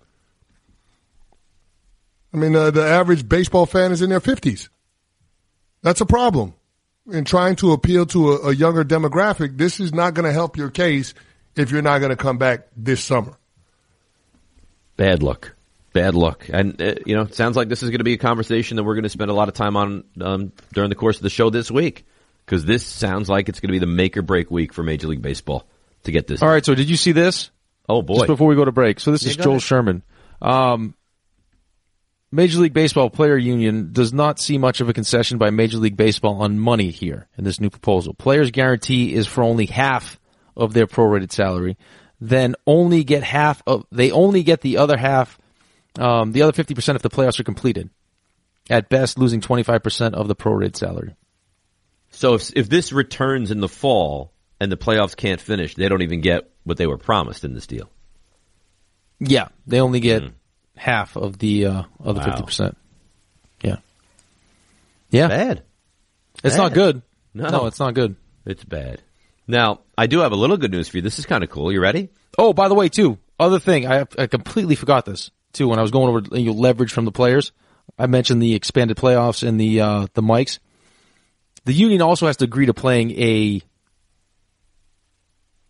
I mean, uh, the average baseball fan is in their fifties. That's a problem. In trying to appeal to a, a younger demographic, this is not going to help your case if you're not going to come back this summer. Bad luck. Bad luck. And, uh, you know, it sounds like this is going to be a conversation that we're going to spend a lot of time on um, during the course of the show this week. Because this sounds like it's going to be the make or break week for Major League Baseball to get this. All right, so did you see this? Oh, boy. Just before we go to break. So this Yeah, is go Joel ahead. Sherman. Um, Major League Baseball Player Union does not see much of a concession by Major League Baseball on money here in this new proposal. Players' guarantee is for only half of their prorated salary. Then only get half of, they only get the other half, um, the other fifty percent if the playoffs are completed. At best, losing twenty-five percent of the prorated salary. So if if this returns in the fall and the playoffs can't finish, they don't even get what they were promised in this deal. Yeah, they only get Mm. half of the uh, other Wow. fifty percent. Yeah. Yeah. Bad. It's Bad. not good. No. no, it's not good. It's bad. Now, I do have a little good news for you. This is kind of cool. You ready? Oh, by the way, too, other thing, I, I completely forgot this, too, when I was going over you know, leverage from the players. I mentioned the expanded playoffs and the uh, the mics. The union also has to agree to playing a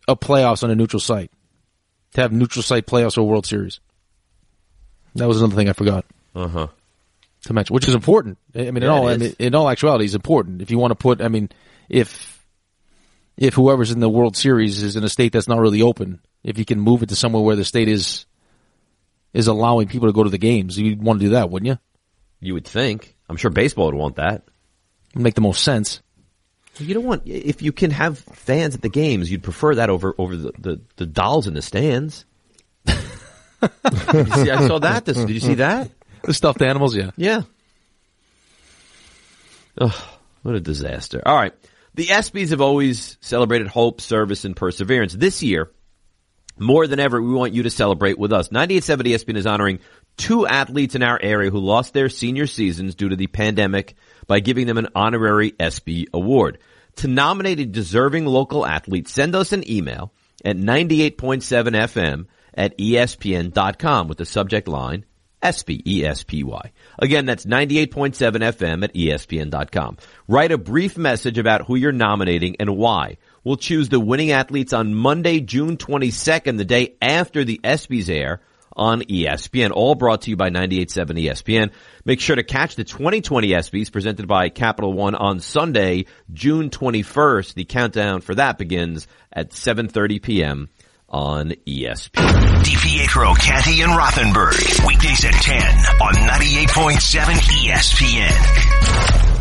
a playoffs on a neutral site. To have neutral site playoffs or World Series. That was another thing I forgot. Uh-huh. To mention, which is important. I mean, in Yeah, all, it I mean, is. in all actuality, it's important. If you want to put, I mean, if, if whoever's in the World Series is in a state that's not really open, if you can move it to somewhere where the state is, is allowing people to go to the games, you'd want to do that, wouldn't you? You would think. I'm sure baseball would want that. It'd make the most sense. You don't want, if you can have fans at the games, you'd prefer that over, over the, the, the dolls in the stands. Did you see, I saw that. This, did you see that? The stuffed animals, yeah. Yeah. Oh, what a disaster. All right. The ESPYs have always celebrated hope, service, and perseverance. This year, more than ever, we want you to celebrate with us. ninety-eight point seven E S P N is honoring two athletes in our area who lost their senior seasons due to the pandemic by giving them an honorary ESPY award. To nominate a deserving local athlete, send us an email at ninety-eight point seven F M at E S P N dot com with the subject line ESPY, E S P Y. Again, that's ninety-eight point seven F M at E S P N dot com. Write a brief message about who you're nominating and why. We'll choose the winning athletes on Monday, June twenty-second, the day after the ESPYs air on E S P N. All brought to you by ninety-eight point seven E S P N. Make sure to catch the twenty twenty ESPYs presented by Capital One on Sunday, June twenty-first. The countdown for that begins at seven thirty p.m. on E S P N. DiPietro, Canty, and Rothenberg. Weekdays at ten on ninety-eight point seven E S P N.